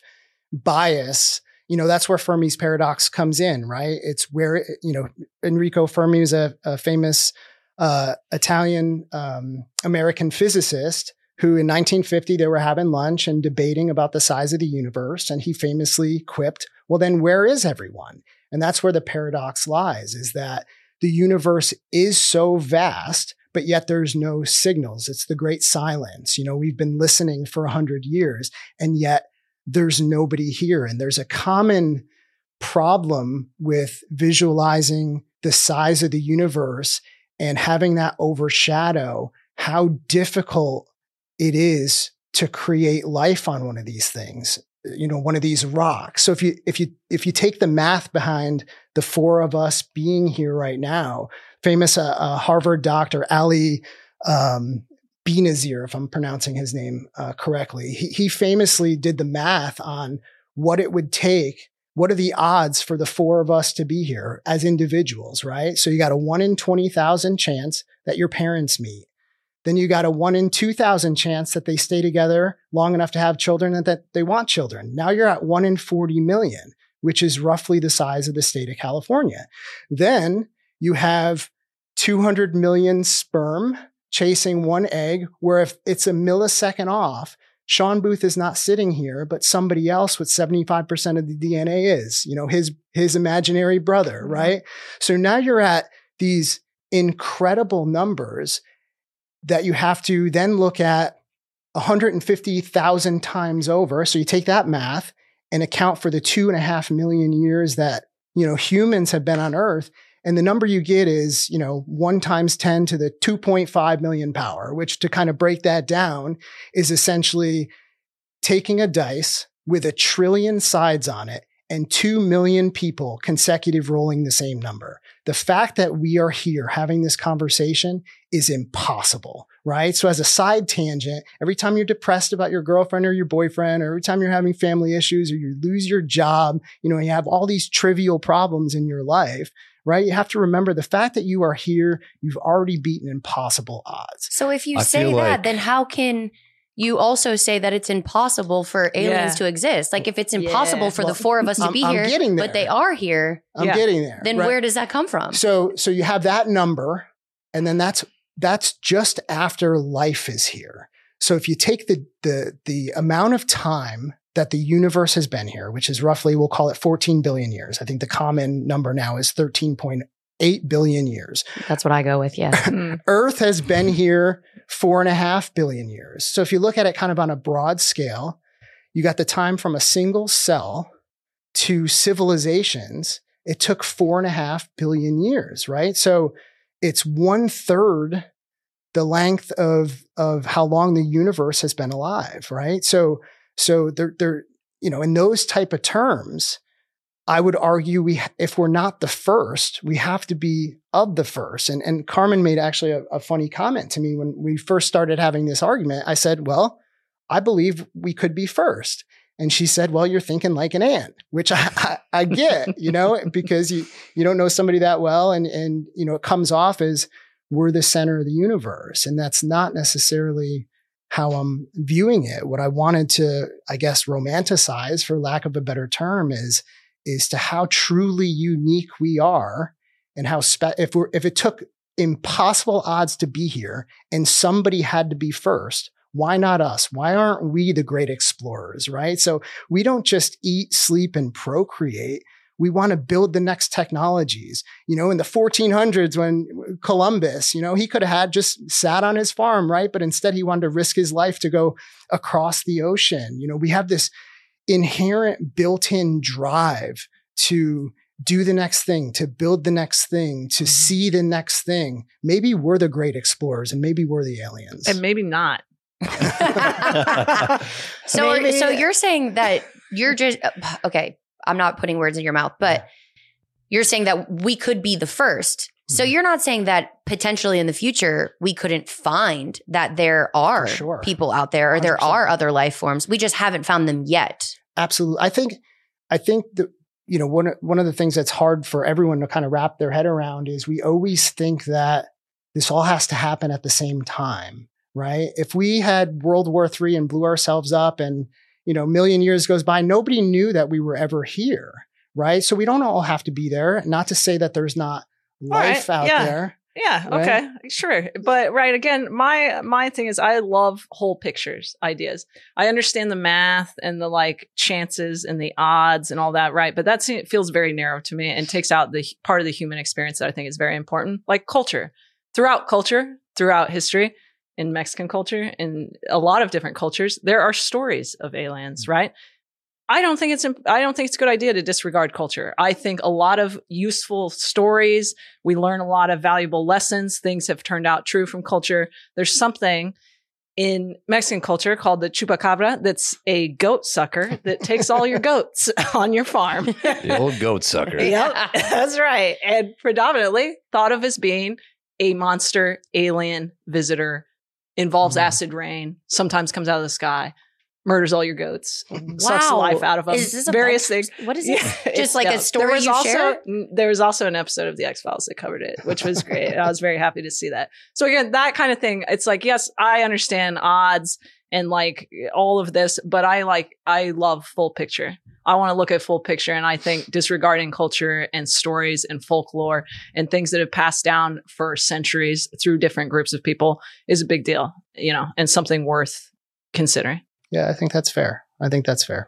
bias. You know, that's where Fermi's paradox comes in, right? It's where, you know, Enrico Fermi is a, a famous uh, Italian um, American physicist who in nineteen fifty, they were having lunch and debating about the size of the universe. And he famously quipped, well, then where is everyone? And that's where the paradox lies, is that the universe is so vast, but yet there's no signals. It's the great silence. You know, we've been listening for a hundred years and yet there's nobody here. And there's a common problem with visualizing the size of the universe and having that overshadow how difficult it is to create life on one of these things, you know, one of these rocks. So if you, if you, if you take the math behind the four of us being here right now, famous uh, uh, Harvard doctor, Ali um, Benazir, if I'm pronouncing his name uh, correctly, he, he famously did the math on what it would take. What are the odds for the four of us to be here as individuals, right? So you got a one in twenty thousand chance that your parents meet. Then you got a one in two thousand chance that they stay together long enough to have children and that they want children. Now you're at one in forty million, which is roughly the size of the state of California. Then you have two hundred million sperm chasing one egg, where if it's a millisecond off, Sean Booth is not sitting here, but somebody else with seventy-five percent of the D N A is, you know, his, his imaginary brother, right? So now you're at these incredible numbers that you have to then look at one hundred fifty thousand times over. So you take that math and account for the two and a half million years that, you know, humans have been on Earth. And the number you get is, you know, one times ten to the two point five million power, which to kind of break that down is essentially taking a dice with a trillion sides on it and two million people consecutive rolling the same number. The fact that we are here having this conversation is impossible, right? So as a side tangent, every time you're depressed about your girlfriend or your boyfriend, or every time you're having family issues or you lose your job, you know, you have all these trivial problems in your life, right? You have to remember the fact that you are here, you've already beaten impossible odds. So if you I say feel that, like- then how can you also say that it's impossible for aliens Yeah. to exist? Like if it's impossible Yeah. for Well, the four of us to I'm- be I'm here, getting there. but they are here, I'm Yeah. getting there. then right? where does that come from? So, so you have that number, and then that's that's just after life is here. So if you take the the the amount of time that the universe has been here, which is roughly, we'll call it fourteen billion years. I think the common number now is thirteen point eight billion years. That's what I go with. Yeah. Mm. Earth has been here four and a half billion years. So if you look at it kind of on a broad scale, you got the time from a single cell to civilizations. It took four and a half billion years, right? So it's one third the length of, of how long the universe has been alive, right? So, so they're, they're, you know, in those type of terms, I would argue we, if we're not the first, we have to be of the first. And, and Carmen made actually a, a funny comment to me when we first started having this argument. I said, well, I believe we could be first. And she said, well, you're thinking like an ant, which I, I, I get, you know, because you, you don't know somebody that well. And, and, you know, it comes off as we're the center of the universe. And that's not necessarily how I'm viewing it. What I wanted to, I guess, romanticize, for lack of a better term, is, is to how truly unique we are, and how spe- if we're, if it took impossible odds to be here and somebody had to be first, why not us? Why aren't we the great explorers, right? So we don't just eat, sleep, and procreate. We want to build the next technologies. You know, in the fourteen hundreds, when Columbus, you know, he could have had just sat on his farm, right? But instead he wanted to risk his life to go across the ocean. You know, we have this inherent built-in drive to do the next thing, to build the next thing, to see the next thing. Maybe we're the great explorers, and maybe we're the aliens. And maybe not. so, are- Maybe- so you're saying that you're just, okay, I'm not putting words in your mouth, but you're saying that we could be the first. So Mhm. you're not saying that potentially in the future, we couldn't find that there are For sure. people out there, or there one hundred percent. are other life forms. We just haven't found them yet. Absolutely. I think, I think that, you know, one, one of the things that's hard for everyone to kind of wrap their head around is we always think that this all has to happen at the same time, right? If we had World War Three and blew ourselves up and, you know, a million years goes by, nobody knew that we were ever here, right? So we don't all have to be there. Not to say that there's not life right, out yeah. there. Yeah. Right? Okay. Sure. But right. Again, my, my thing is I love whole pictures, ideas. I understand the math and the like chances and the odds and all that. Right. But that feels very narrow to me and takes out the part of the human experience that I think is very important, like culture. Throughout culture, throughout history, in Mexican culture, in a lot of different cultures, there are stories of aliens, right? I don't think it's I don't think it's a good idea to disregard culture. I think a lot of useful stories, we learn a lot of valuable lessons, things have turned out true from culture. There's something in Mexican culture called the chupacabra that's a goat sucker that takes all your goats on your farm. The old goat sucker. Yep, that's right. And predominantly thought of as being a monster alien visitor, involves mm. acid rain, sometimes comes out of the sky, murders all your goats, wow. sucks the life out of them. Is this a various bunch? things? What is it? Yeah, Just like no, a story there was you also, share? There was also an episode of The X-Files that covered it, which was great. I was very happy to see that. So again, that kind of thing. It's like, yes, I understand odds and like all of this, but I like, I love full picture. I want to look at full picture. And I think disregarding culture and stories and folklore and things that have passed down for centuries through different groups of people is a big deal, you know, and something worth considering. Yeah, I think that's fair. I think that's fair.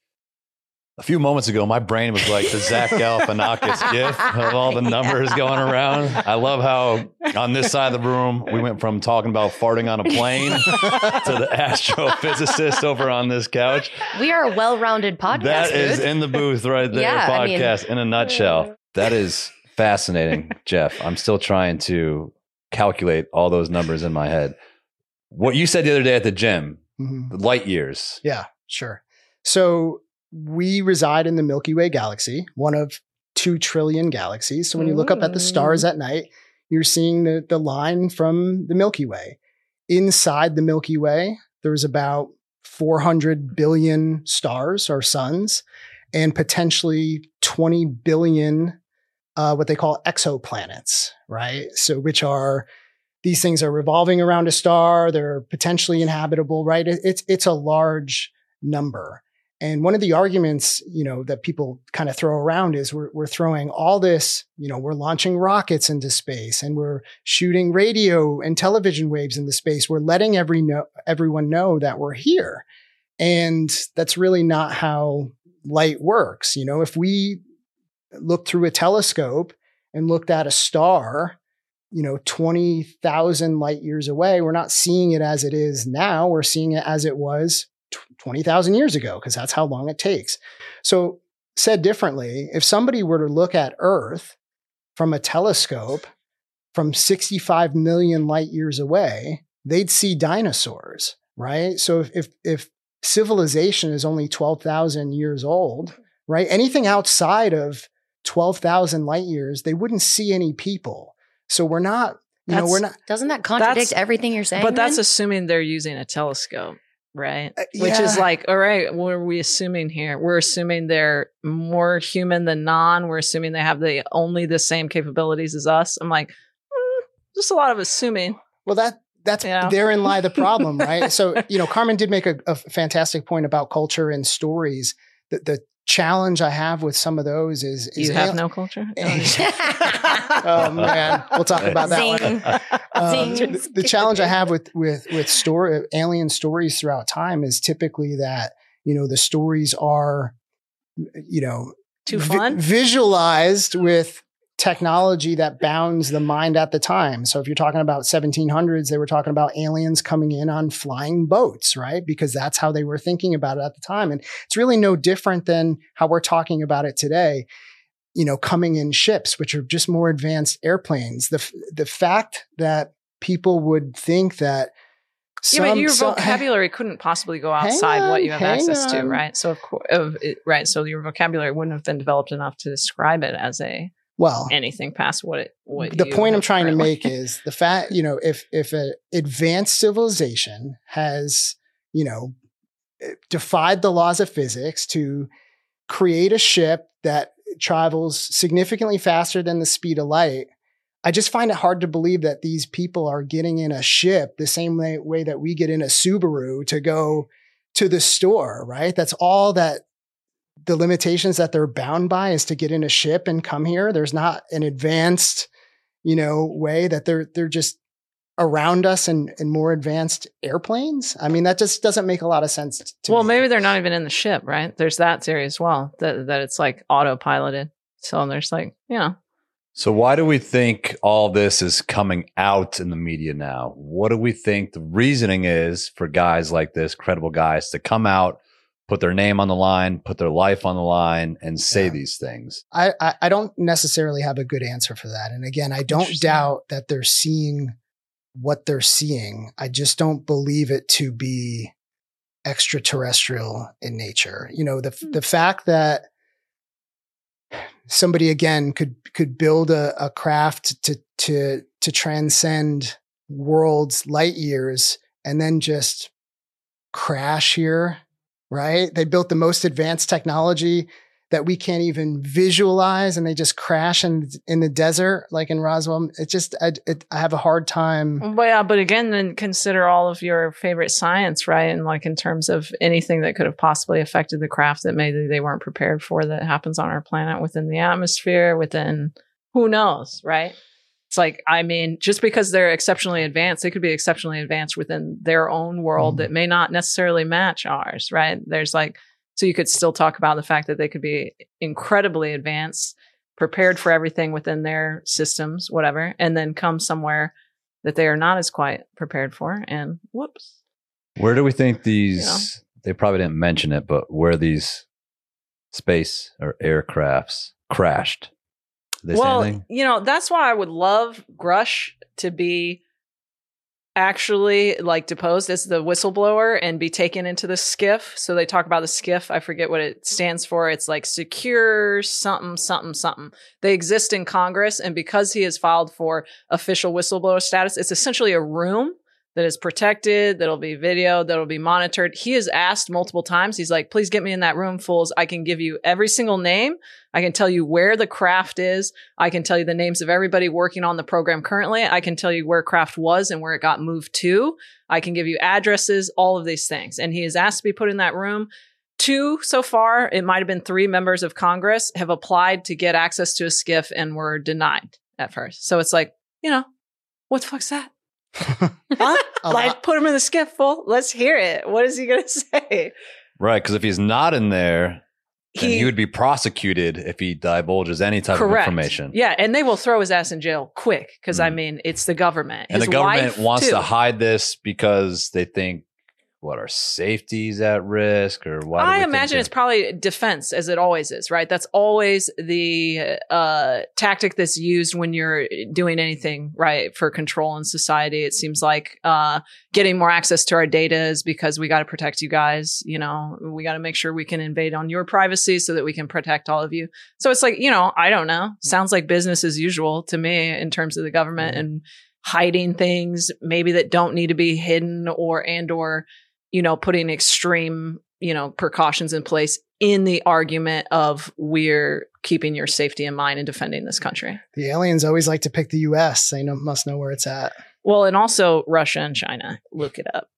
A few moments ago, my brain was like the Zach Galifianakis gif of all the numbers going around. I love how on this side of the room, we went from talking about farting on a plane to the astrophysicist over on this couch. We are a well-rounded podcast. That dude. is in the booth right there, yeah, podcast I mean, in a nutshell. That is fascinating, Jeff. I'm still trying to calculate all those numbers in my head. What you said the other day at the gym, mm-hmm. light years. Yeah, sure. So we reside in the Milky Way galaxy, one of two trillion galaxies. So when you look up at the stars at night, you're seeing the, the line from the Milky Way. Inside the Milky Way, there's about four hundred billion stars or suns and potentially twenty billion, uh, what they call exoplanets, right? So which are, these things are revolving around a star. They're potentially inhabitable, right? It, it's, it's a large number. And one of the arguments, you know, that people kind of throw around is we're, we're throwing all this, you know, we're launching rockets into space and we're shooting radio and television waves into space. We're letting every know, everyone know that we're here. And that's really not how light works. You know, if we looked through a telescope and looked at a star, you know, twenty thousand light years away, we're not seeing it as it is now. We're seeing it as it was twenty thousand years ago, because that's how long it takes. So said differently, if somebody were to look at Earth from a telescope from sixty-five million light years away, they'd see dinosaurs, right? So if, if, if civilization is only twelve thousand years old, right? Anything outside of twelve thousand light years, they wouldn't see any people. So we're not, you that's, know, we're not. Doesn't that contradict everything you're saying? But that's then? assuming they're using a telescope. Right. Uh, Which yeah. is like, all right, what are we assuming here? We're assuming they're more human than non. We're assuming they have the only the same capabilities as us. I'm like, mm, just a lot of assuming. Well, that that's Yeah. therein lie the problem, right? So, you know, Carmen did make a, a fantastic point about culture and stories. The, the challenge I have with some of those is, is You have al- no culture? oh man, we'll talk about that Zing. one. Um, Zing. the, the challenge I have with with with story alien stories throughout time is typically that, you know, the stories are, you know, Too vi- fun? visualized with technology that bounds the mind at the time. So if you're talking about seventeen hundreds, they were talking about aliens coming in on flying boats, right? Because that's how they were thinking about it at the time. And it's really no different than how we're talking about it today, you know, coming in ships, which are just more advanced airplanes. The, f- the fact that people would think that some, yeah, but your some- vocabulary couldn't possibly go Hang outside what on, you have hang access to, on. right? So, of course, of it, right. So your vocabulary wouldn't have been developed enough to describe it as a well, anything past what it. What the you point I'm have trying currently. to make is the fact, you know, if if an advanced civilization has, you know, defied the laws of physics to create a ship that travels significantly faster than the speed of light, I just find it hard to believe that these people are getting in a ship the same way, way that we get in a Subaru to go to the store, right? That's all that the limitations that they're bound by is to get in a ship and come here. There's not an advanced, you know, way that they're, they're just around us in, in more advanced airplanes. I mean, that just doesn't make a lot of sense to well, me. maybe they're not even in the ship, right? There's that theory as well, that, that it's like autopiloted. So there's like, you know. So why do we think all this is coming out in the media now? What do we think the reasoning is for guys like this, credible guys, to come out, put their name on the line, put their life on the line, and say Yeah. these things? I, I, I don't necessarily have a good answer for that. And again, I don't doubt that they're seeing what they're seeing. I just don't believe it to be extraterrestrial in nature. You know, the Hmm. the fact that somebody again could could build a, a craft to to to transcend worlds, light years, and then just crash here, right? They built the most advanced technology that we can't even visualize, and they just crash in in the desert, like in Roswell. It just, I, it, I have a hard time. Well, yeah, but again, then consider all of your favorite science, right? And like in terms of anything that could have possibly affected the craft that maybe they weren't prepared for that happens on our planet within the atmosphere, within who knows, right? It's like, I mean, just because they're exceptionally advanced, they could be exceptionally advanced within their own world Mhm. that may not necessarily match ours, right? There's like, so you could still talk about the fact that they could be incredibly advanced, prepared for everything within their systems, whatever, and then come somewhere that they are not as quite prepared for, and whoops. Where do we think these, You know. they probably didn't mention it, but where these space or aircrafts crashed? Did they say Well, anything? you know, that's why I would love Grush to be actually like deposed as the whistleblower and be taken into the skiff. So they talk about the skiff. I forget what it stands for. It's like secure something, something, something. They exist in Congress. And because he has filed for official whistleblower status, it's essentially a room that is protected, that'll be videoed, that'll be monitored. He has asked multiple times. He's like, please get me in that room, fools. I can give you every single name. I can tell you where the craft is. I can tell you the names of everybody working on the program currently. I can tell you where craft was and where it got moved to. I can give you addresses, all of these things. And he has asked to be put in that room. Two so far, it might have been three members of Congress have applied to get access to a skiff and were denied at first. So it's like, you know, what the fuck's that? Huh? A Like, lot- put him in the skiff, fool. Let's hear it. What is he going to say? Right, because if he's not in there, then He- he would be prosecuted if he divulges any type Correct. of information. Yeah, and they will throw his ass in jail quick because I Mm. mean, it's the government. And His the government wife, wants too. to hide this because they think, what, our safety's at risk, or why? do we I think imagine that- it's probably defense, as it always is, right? That's always the uh, tactic that's used when you're doing anything, right, for control in society. It seems like uh, getting more access to our data is because we got to protect you guys. You know, we got to make sure we can invade on your privacy so that we can protect all of you. So it's like, you know, I don't know. Sounds like business as usual to me in terms of the government Mhm. and hiding things maybe that don't need to be hidden or and or you know, putting extreme, you know, precautions in place in the argument of we're keeping your safety in mind and defending this country. The aliens always like to pick the U S. They know, must know where it's at. Well, and also Russia and China. Look it up.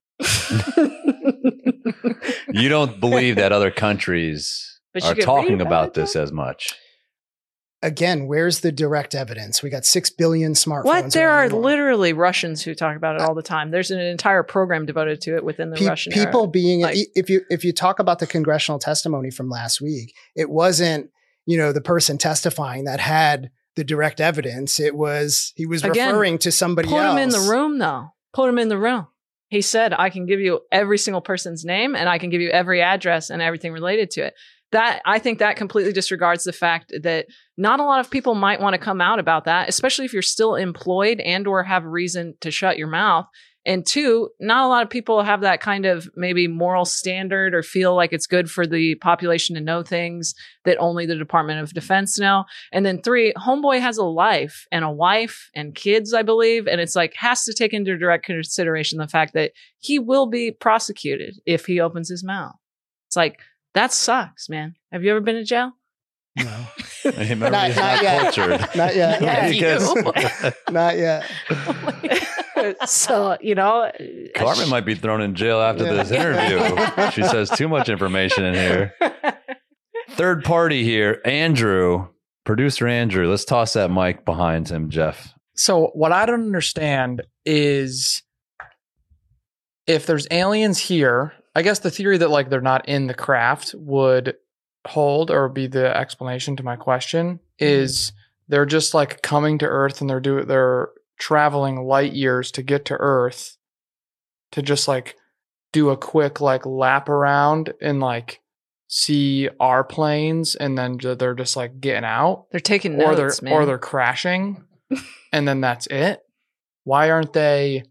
You don't believe that other countries But you are could read talking about about it, this though. as much. Again, where's the direct evidence? We got six billion smartphones. What? There around are the world. literally Russians who talk about it all the time. There's an entire program devoted to it within the Pe- Russian people era. being Like- if you if you talk about the congressional testimony from last week, it wasn't, you know, the person testifying that had the direct evidence. It was he was Again, referring to somebody Put else. him in the room, though. Put him in the room. He said, I can give you every single person's name and I can give you every address and everything related to it. That I think that completely disregards the fact that not a lot of people might want to come out about that, especially if you're still employed and or have reason to shut your mouth. And two, not a lot of people have that kind of maybe moral standard or feel like it's good for the population to know things that only the Department of Defense know. And then three, homeboy has a life and a wife and kids, I believe. And it's like has to take into direct consideration the fact that he will be prosecuted if he opens his mouth. It's like, that sucks, man. Have you ever been to jail? No. Remember, Not- he's not not yet. cultured. Not yet. Yeah, Because Not yet. So, you know, Carmen might be thrown in jail after Yeah. this interview. She says too much information in here. Third party here, Andrew, producer Andrew. Let's toss that mic behind him, Jeff. So what I don't understand is if there's aliens here, I guess the theory that like they're not in the craft would hold or be the explanation to my question is they're just like coming to Earth and they're do they're traveling light years to get to Earth to just like do a quick like lap around and like see our planes and then ju- they're just like getting out they're taking or notes, they're man. or they're crashing and then that's it. Why aren't they?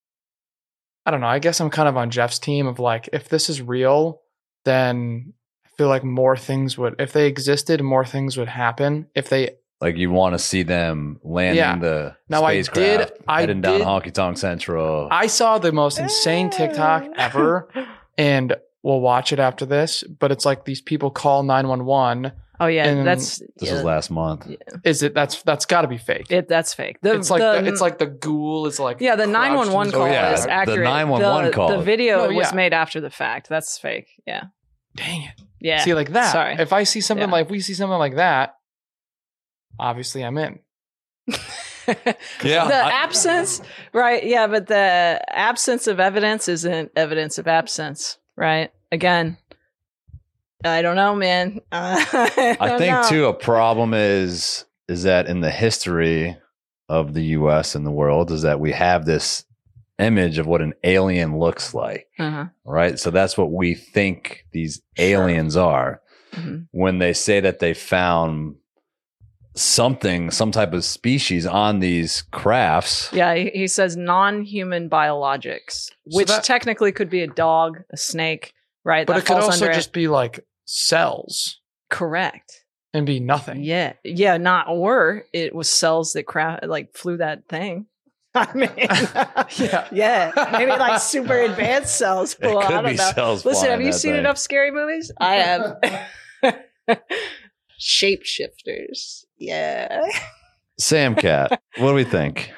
I don't know. I guess I'm kind of on Jeff's team of like, if this is real, then I feel like more things would, if they existed, more things would happen. If they, Like you want to see them landing Yeah. the Now, I spacecraft, did- I heading down did- Honky Tonk Central. I saw the most insane TikTok ever, and we'll watch it after this. But it's like these people call nine one one. Oh yeah, and that's this yeah, was last month. Is it? That's that's got to be fake. it. That's fake. The, it's like the, the, it's like the ghoul is like yeah, the crouched nine one one in- call Oh, yeah, is the accurate. nine one one the, call. The video No, was yeah. made after the fact. That's fake. Yeah, Dang it! yeah. See, like that. Sorry. If I see something Yeah. like, if we see something like that, obviously I'm in. Yeah, the I- absence, right? Yeah, but the absence of evidence isn't evidence of absence, right? Again, I don't know, man. Uh, I, I don't think know. too a problem is is that in the history of the U S and the world is that we have this image of what an alien looks like, Uh-huh. right? So that's what we think these aliens are. Mhm. When they say that they found something, some type of species on these crafts. Yeah, he, he says non-human biologics, So which that- technically could be a dog, a snake, right? But That it could falls also under just be like cells correct. and be nothing. Yeah, yeah, not or it was cells that cra- like flew that thing. I mean, Yeah. yeah, maybe like super advanced cells. It Well, I could don't be know. cells Listen, flying have you that seen thing. enough scary movies? I have. Shapeshifters. Yeah. Sam Cat, what do we think?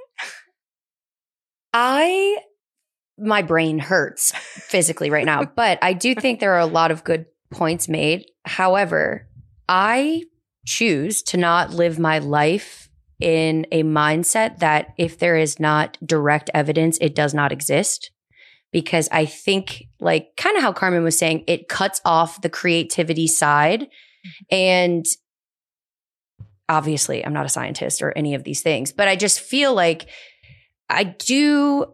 I, my brain hurts physically right now, but I do think there are a lot of good points made. However, I choose to not live my life in a mindset that if there is not direct evidence, it does not exist. Because I think, like, kind of how Carmen was saying, it cuts off the creativity side. And obviously, I'm not a scientist or any of these things, but I just feel like I do.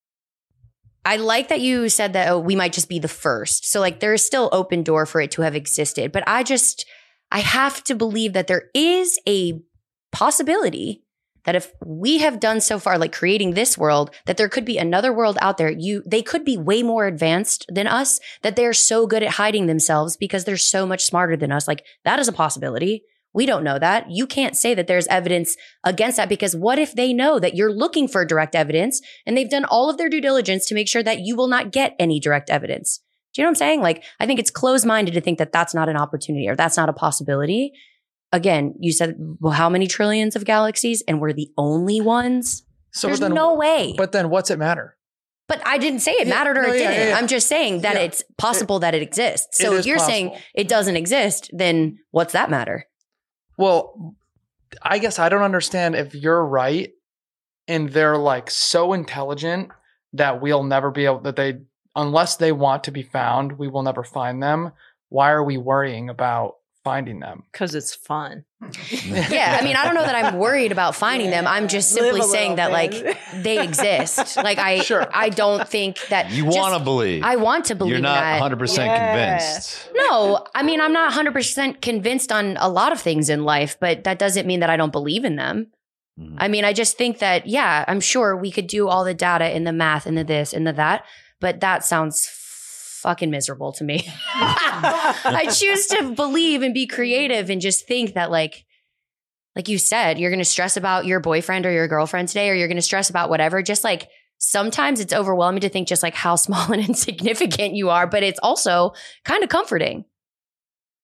I like that you said that, oh, we might just be the first. So, like, there is still open door for it to have existed. But I just, I have to believe that there is a possibility that if we have done so far, like creating this world, that there could be another world out there. You, they could be way more advanced than us, that they're so good at hiding themselves because they're so much smarter than us. Like, that is a possibility. We don't know that. You can't say that there's evidence against that, because what if they know that you're looking for direct evidence and they've done all of their due diligence to make sure that you will not get any direct evidence? Do you know what I'm saying? Like, I think it's closed-minded to think that that's not an opportunity or that's not a possibility. Again, you said, well, how many trillions of galaxies? And we're the only ones? So There's but then, no way. But then what's it matter? But I didn't say it Yeah, mattered or no, it yeah, didn't. yeah. I'm just saying that Yeah. it's possible that it exists. It So is if you're saying possible. it doesn't exist, then what's that matter? Well, I guess I don't understand if you're right and they're like so intelligent that we'll never be able, that they, unless they want to be found, we will never find them. Why are we worrying about finding them? Because it's fun. Yeah, I mean, I don't know that I'm worried about finding them. I'm just simply Live a saying that, little like, bit. they exist. Like, I, Sure. I don't think that You just- want to believe. I want to believe You're in not that. one hundred percent Yeah. convinced. No, I mean, I'm not one hundred percent convinced on a lot of things in life, but that doesn't mean that I don't believe in them. Mhm. I mean, I just think that, yeah, I'm sure we could do all the data and the math and the this and the that, but that sounds fucking miserable to me. I choose to believe and be creative and just think that, like, like you said, you're going to stress about your boyfriend or your girlfriend today, or you're going to stress about whatever. Just like sometimes it's overwhelming to think just like how small and insignificant you are, but it's also kind of comforting.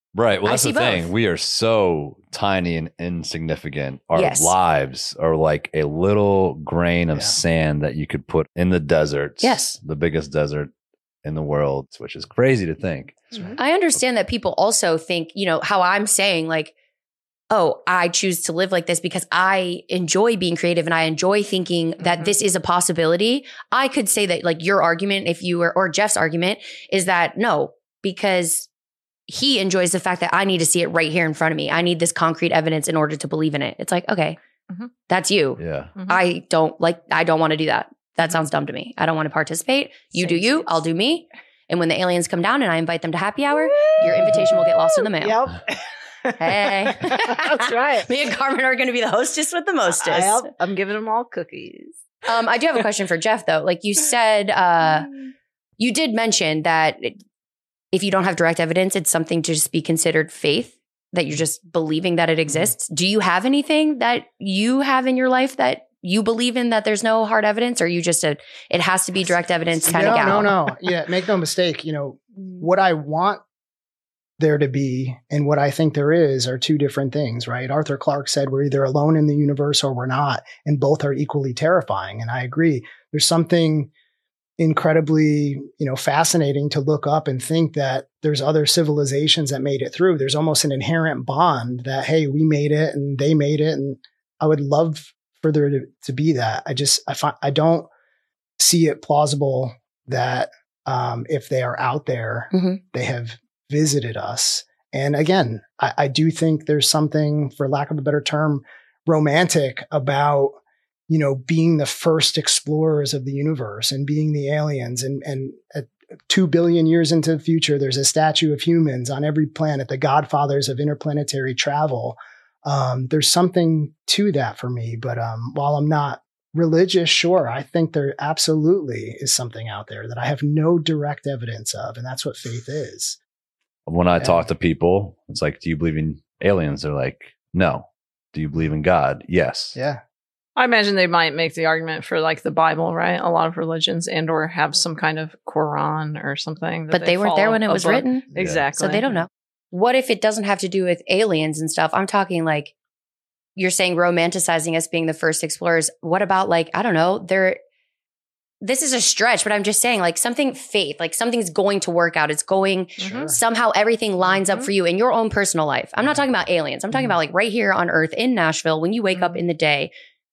Right. Well, I that's the see both. thing. We are so tiny and insignificant. Our Yes. lives are like a little grain of Yeah. sand that you could put in the deserts. Yes. The biggest desert in the world, which is crazy to think. I understand that people also think, you know, how I'm saying like, oh, I choose to live like this because I enjoy being creative and I enjoy thinking that Mhm. this is a possibility. I could say that like your argument, if you were, or Jeff's argument is that no, because he enjoys the fact that I need to see it right here in front of me. I need this concrete evidence in order to believe in it. It's like, okay, Mhm. that's you. Yeah. Mhm. I don't like, I don't want to do that. That sounds dumb to me. I don't want to participate. You do Same, you, same. I'll do me. And when the aliens come down and I invite them to happy hour, your invitation will get lost in the mail. Yep. Hey. That's right. Me and Carmen are going to be the hostess with the mostess. Yep. I'm giving them all cookies. Um, I do have a question for Jeff, though. Like you said, uh, you did mention that if you don't have direct evidence, it's something to just be considered faith, that you're just believing that it exists. Do you have anything that you have in your life that you believe in that there's no hard evidence, or you just a, it has to be direct evidence kind no, of gal? No, no, yeah. Make no mistake. You know what I want there to be and what I think there is are two different things, right? Arthur Clarke said we're either alone in the universe or we're not, and both are equally terrifying. And I agree. There's something incredibly, you know, fascinating to look up and think that there's other civilizations that made it through. There's almost an inherent bond that, hey, we made it and they made it. And I would love for there to, to be that. I just, I find, I don't see it plausible that um, if they are out there, Mm-hmm. they have visited us. And again, I, I do think there's something, for lack of a better term, romantic about, you know, being the first explorers of the universe and being the aliens. And, and at two billion years into the future, there's a statue of humans on every planet, the godfathers of interplanetary travel. Um, there's something to that for me. But um, while I'm not religious, sure, I think there absolutely is something out there that I have no direct evidence of. And that's what faith is. When I Yeah. talk to people, it's like, do you believe in aliens? They're like, no. Do you believe in God? Yes. Yeah. I imagine they might make the argument for like the Bible, right? A lot of religions and or have some kind of Quran or something. that But they weren't there follow when it was above- written. Yeah. Exactly. So they don't know. What if it doesn't have to do with aliens and stuff? I'm talking like you're saying romanticizing us being the first explorers. What about like, I don't know, there this is a stretch, but I'm just saying like something faith, like something's going to work out. It's going Sure. somehow everything lines up Mhm. for you in your own personal life. I'm not talking about aliens. I'm talking about like right here on earth in Nashville, when you wake up in the day,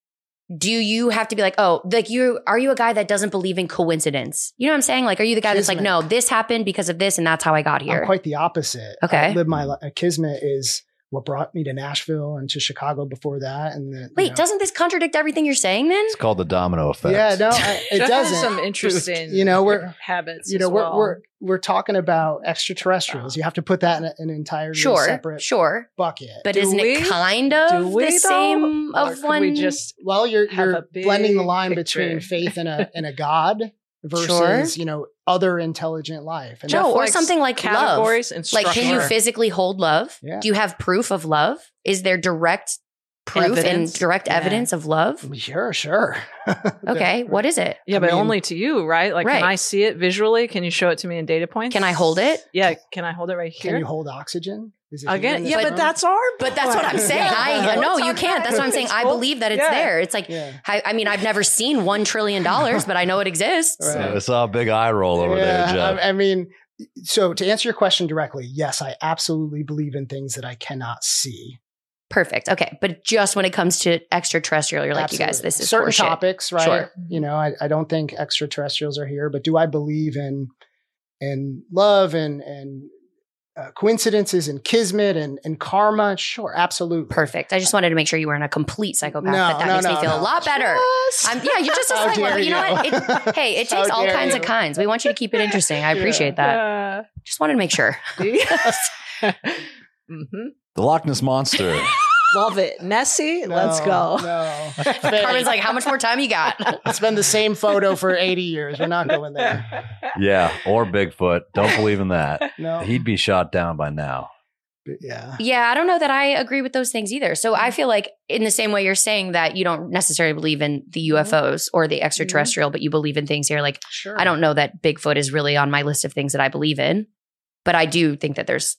do you have to be like, oh, like you, are you a guy that doesn't believe in coincidence? You know what I'm saying? Like, are you the guy that's like, Kismet. no, this happened because of this and that's how I got here? I'm quite the opposite. Okay. I live my li- Kismet is what brought me to Nashville and to Chicago before that. And the, you Wait, know- doesn't this contradict everything you're saying then? It's called the domino effect. Yeah, no, I, it Jeff has doesn't. some interesting, You know, we're habits. you know as we're well. we're we're talking about extraterrestrials. You have to put that in a, an entirely Sure, separate sure. bucket. Do But isn't we? it kind Do of we, the though? same Or of could one? we just well, you're have you're a big blending the line picture. between faith and a and a god versus Sure. you know other intelligent life. And Joe, Jeff or likes something like love. categories and Like, can you structure. physically hold love? Yeah. Do you have proof of love? Is there direct proof Evidence? and direct Yeah. evidence of love? Sure, sure. Okay, what is it? Yeah, I but mean- only to you, right? Like, Right. can I see it visually? Can you show it to me in data points? Can I hold it? Yeah, can I hold it right Can here? you hold oxygen? Is it here in Again, this yeah, but room? that's our. But that's what I'm point. saying. Yeah. I no, It's you okay. can't. That's what I'm saying. It's I cool. believe that it's Yeah. there. It's like, Yeah. I, I mean, I've never seen one trillion dollars, but I know it exists. Right. So I saw a big eye roll over there, Jeff. I, I mean, so to answer your question directly, yes, I absolutely believe in things that I cannot see. Perfect. Okay, but just when it comes to extraterrestrial, you're like, you guys, Absolutely. this is certain horseshit. topics, right? Sure. You know, I, I don't think extraterrestrials are here, but do I believe in in love and and uh, coincidences and kismet and and karma? Sure, absolutely. Perfect. I just wanted to make sure you weren't a complete psychopath, No, but that no, makes me no, feel no. a lot better. I'm, yeah, you're just, just How like, well, dare you know you. what? It, hey, it How takes all dare kinds you. of kinds. We want you to keep it interesting. I Yeah. appreciate that. Yeah. Just wanted to make sure. Yes. Mhm. The Loch Ness Monster. Love it. Nessie, No, let's go. No, Carmen's like, how much more time you got? it's been the same photo for eighty years. We're not going there. Yeah, or Bigfoot. Don't believe in that. No, He'd be shot down by now. yeah. Yeah, I don't know that I agree with those things either. So I feel like in the same way you're saying that you don't necessarily believe in the U F Os or the extraterrestrial, but you believe in things here. Like, Sure. I don't know that Bigfoot is really on my list of things that I believe in, but I do think that there's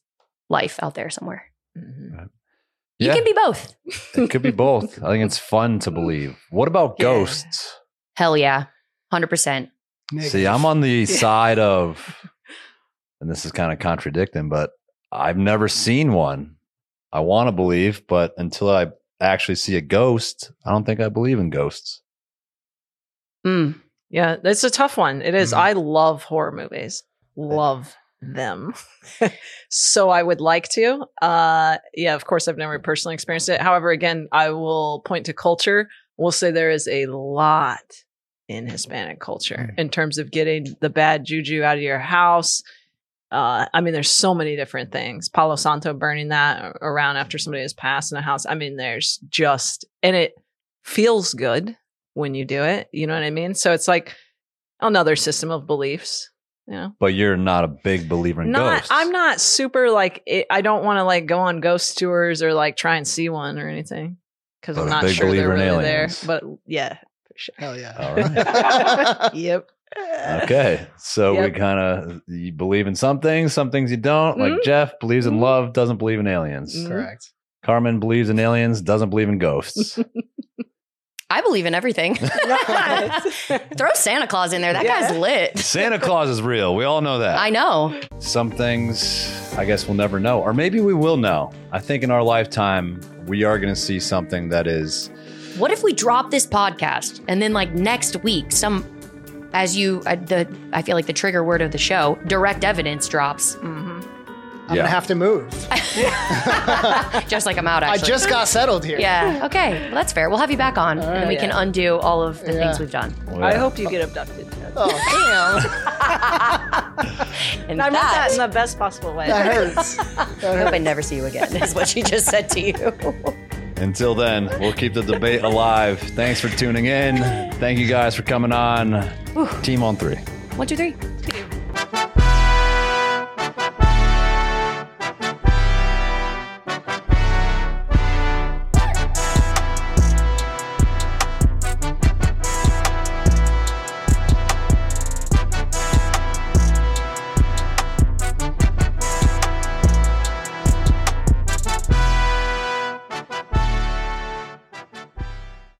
life out there somewhere. Mm-hmm. You Yeah. can be both. It could be both. I think it's fun to believe. What about Yeah. ghosts? Hell yeah. one hundred percent. See, I'm on the side of, and this is kind of contradicting, but I've never seen one. I want to believe, but until I actually see a ghost, I don't think I believe in ghosts. Mm. Yeah, it's a tough one. It is. Mhm. I love horror movies. Love them. So I would like to. Uh yeah, of course I've never personally experienced it. However, again, I will point to culture. We'll say there is a lot in Hispanic culture in terms of getting the bad juju out of your house. Uh, I mean, there's so many different things. Palo Santo burning that around after somebody has passed in a house. I mean, there's just, and it feels good when you do it. You know what I mean? So it's like another system of beliefs, you know? But you're not a big believer in Not, ghosts. I'm not super like, it, I don't want to like go on ghost tours or like try and see one or anything because But I'm a not big sure they're believer in really there. aliens. But yeah, for sure. Hell yeah. All right. Yep. Okay. So we Yep. kind of, you believe in some things, some things you don't. Like Mhm. Jeff believes in Mhm. love, doesn't believe in aliens. Mhm. Correct. Carmen believes in aliens, doesn't believe in ghosts. I believe in everything. Throw Santa Claus in there. That Yeah. guy's lit. Santa Claus is real. We all know that. I know. Some things I guess we'll never know, or maybe we will know. I think in our lifetime, we are going to see something that is, What if we drop this podcast and then like next week, some, as you, uh, the I feel like the trigger word of the show, direct evidence drops. Mhm. I'm Yeah. gonna have to move. Just like I'm out. I Actually, just got settled here. Yeah. Okay. Well, that's fair. We'll have you back on, and then we yeah. can undo all of the Yeah. things we've done. well, I yeah. hope you get abducted. Oh And I meant that that, in the best possible way. damn, that hurts. That I hope hurts. I never see you again. Is what she just said to you. Until then, we'll keep the debate alive. Thanks for tuning in. Thank you guys for coming on. Team on three. One, two, three.